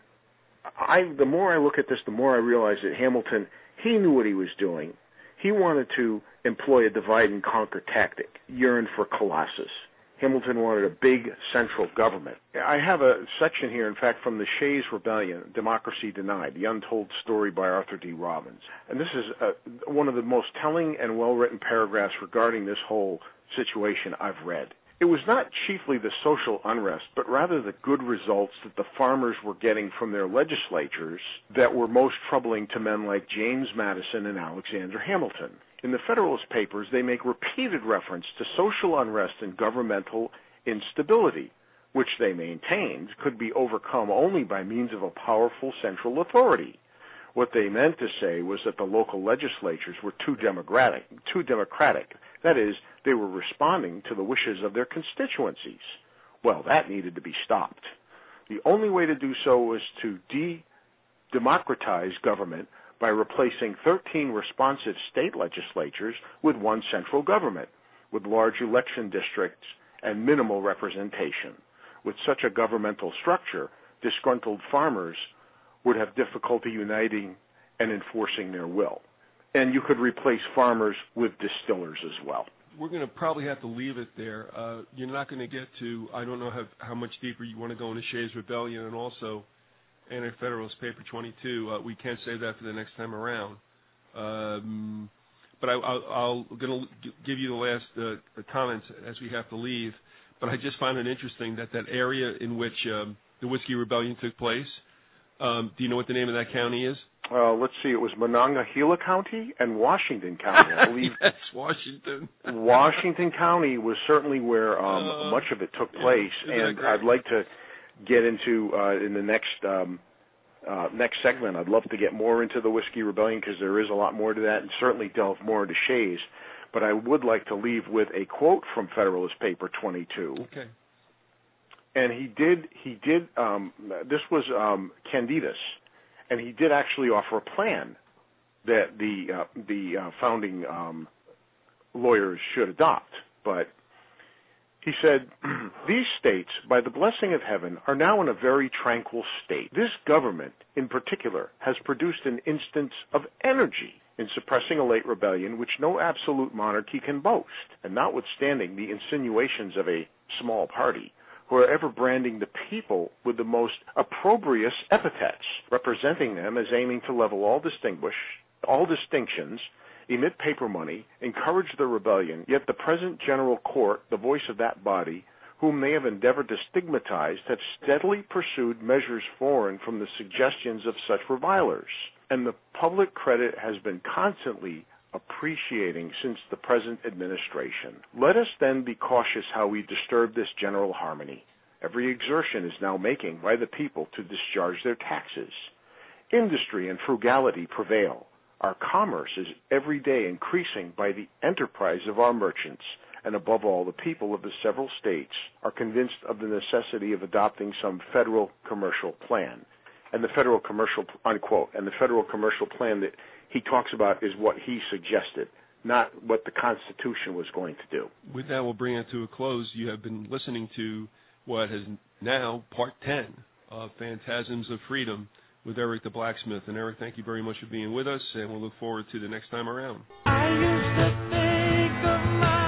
Speaker 3: I the more I look at this, the more I realize that Hamilton, he knew what he was doing. He wanted to employ a divide and conquer tactic, yearned for Colossus. Hamilton wanted a big central government. I have a section here, in fact, from the Shays Rebellion, Democracy Denied, the untold story by Arthur D. Robbins. And this is uh, one of the most telling and well-written paragraphs regarding this whole situation I've read. It was not chiefly the social unrest, but rather the good results that the farmers were getting from their legislatures that were most troubling to men like James Madison and Alexander Hamilton. In the Federalist Papers, they make repeated reference to social unrest and governmental instability, which they maintained could be overcome only by means of a powerful central authority. What they meant to say was that the local legislatures were too democratic, too democratic. That is, they were responding to the wishes of their constituencies. Well, that needed to be stopped. The only way to do so was to de-democratize government by replacing thirteen responsive state legislatures with one central government, with large election districts and minimal representation. With such a governmental structure, disgruntled farmers would have difficulty uniting and enforcing their will. And you could replace farmers with distillers as well.
Speaker 1: We're going to probably have to leave it there. Uh, you're not going to get to, I don't know how, how much deeper you want to go into Shays Rebellion and also Anti-Federalist Paper twenty-two. Uh, we can save that for the next time around. Um, but I, I'll, I'll going to give you the last uh, comments as we have to leave. But I just found it interesting that that area in which um, the Whiskey Rebellion took place, um, do you know what the name of that county is?
Speaker 3: Uh, let's see, it was Monongahela County and Washington County, I believe.
Speaker 1: Yes, Washington.
Speaker 3: Washington County was certainly where um, uh, much of it took place,
Speaker 1: yeah,
Speaker 3: and I'd like to get into uh, in the next um, uh, next segment. I'd love to get more into the Whiskey Rebellion because there is a lot more to that, and certainly delve more into Shays. but I would like to leave with a quote from Federalist Paper twenty-two.
Speaker 1: Okay.
Speaker 3: And he did, he did, um, this was um, Candidus, and he did actually offer a plan that the uh, the uh, founding um, lawyers should adopt. But he said, these states, by the blessing of heaven, are now in a very tranquil state. This government, in particular, has produced an instance of energy in suppressing a late rebellion which no absolute monarchy can boast, and notwithstanding the insinuations of a small party, who are ever branding the people with the most opprobrious epithets, representing them as aiming to level all distinguish, all distinctions, emit paper money, encourage the rebellion, yet the present general court, the voice of that body, whom they have endeavored to stigmatize, have steadily pursued measures foreign from the suggestions of such revilers, and the public credit has been constantly appreciating since the present administration. Let us then be cautious how we disturb this general harmony. Every exertion is now making by the people to discharge their taxes. Industry and frugality prevail. Our commerce is every day increasing by the enterprise of our merchants, and above all, the people of the several states are convinced of the necessity of adopting some federal commercial plan. And the federal commercial, unquote, and the federal commercial plan that he talks about is what he suggested, not what the Constitution was going to do.
Speaker 1: With that, we'll bring it to a close. You have been listening to what is now part ten of Phantasms of Freedom with Eric the Blacksmith. And Eric, thank you very much for being with us, and we'll look forward to the next time around.
Speaker 4: I used to think of my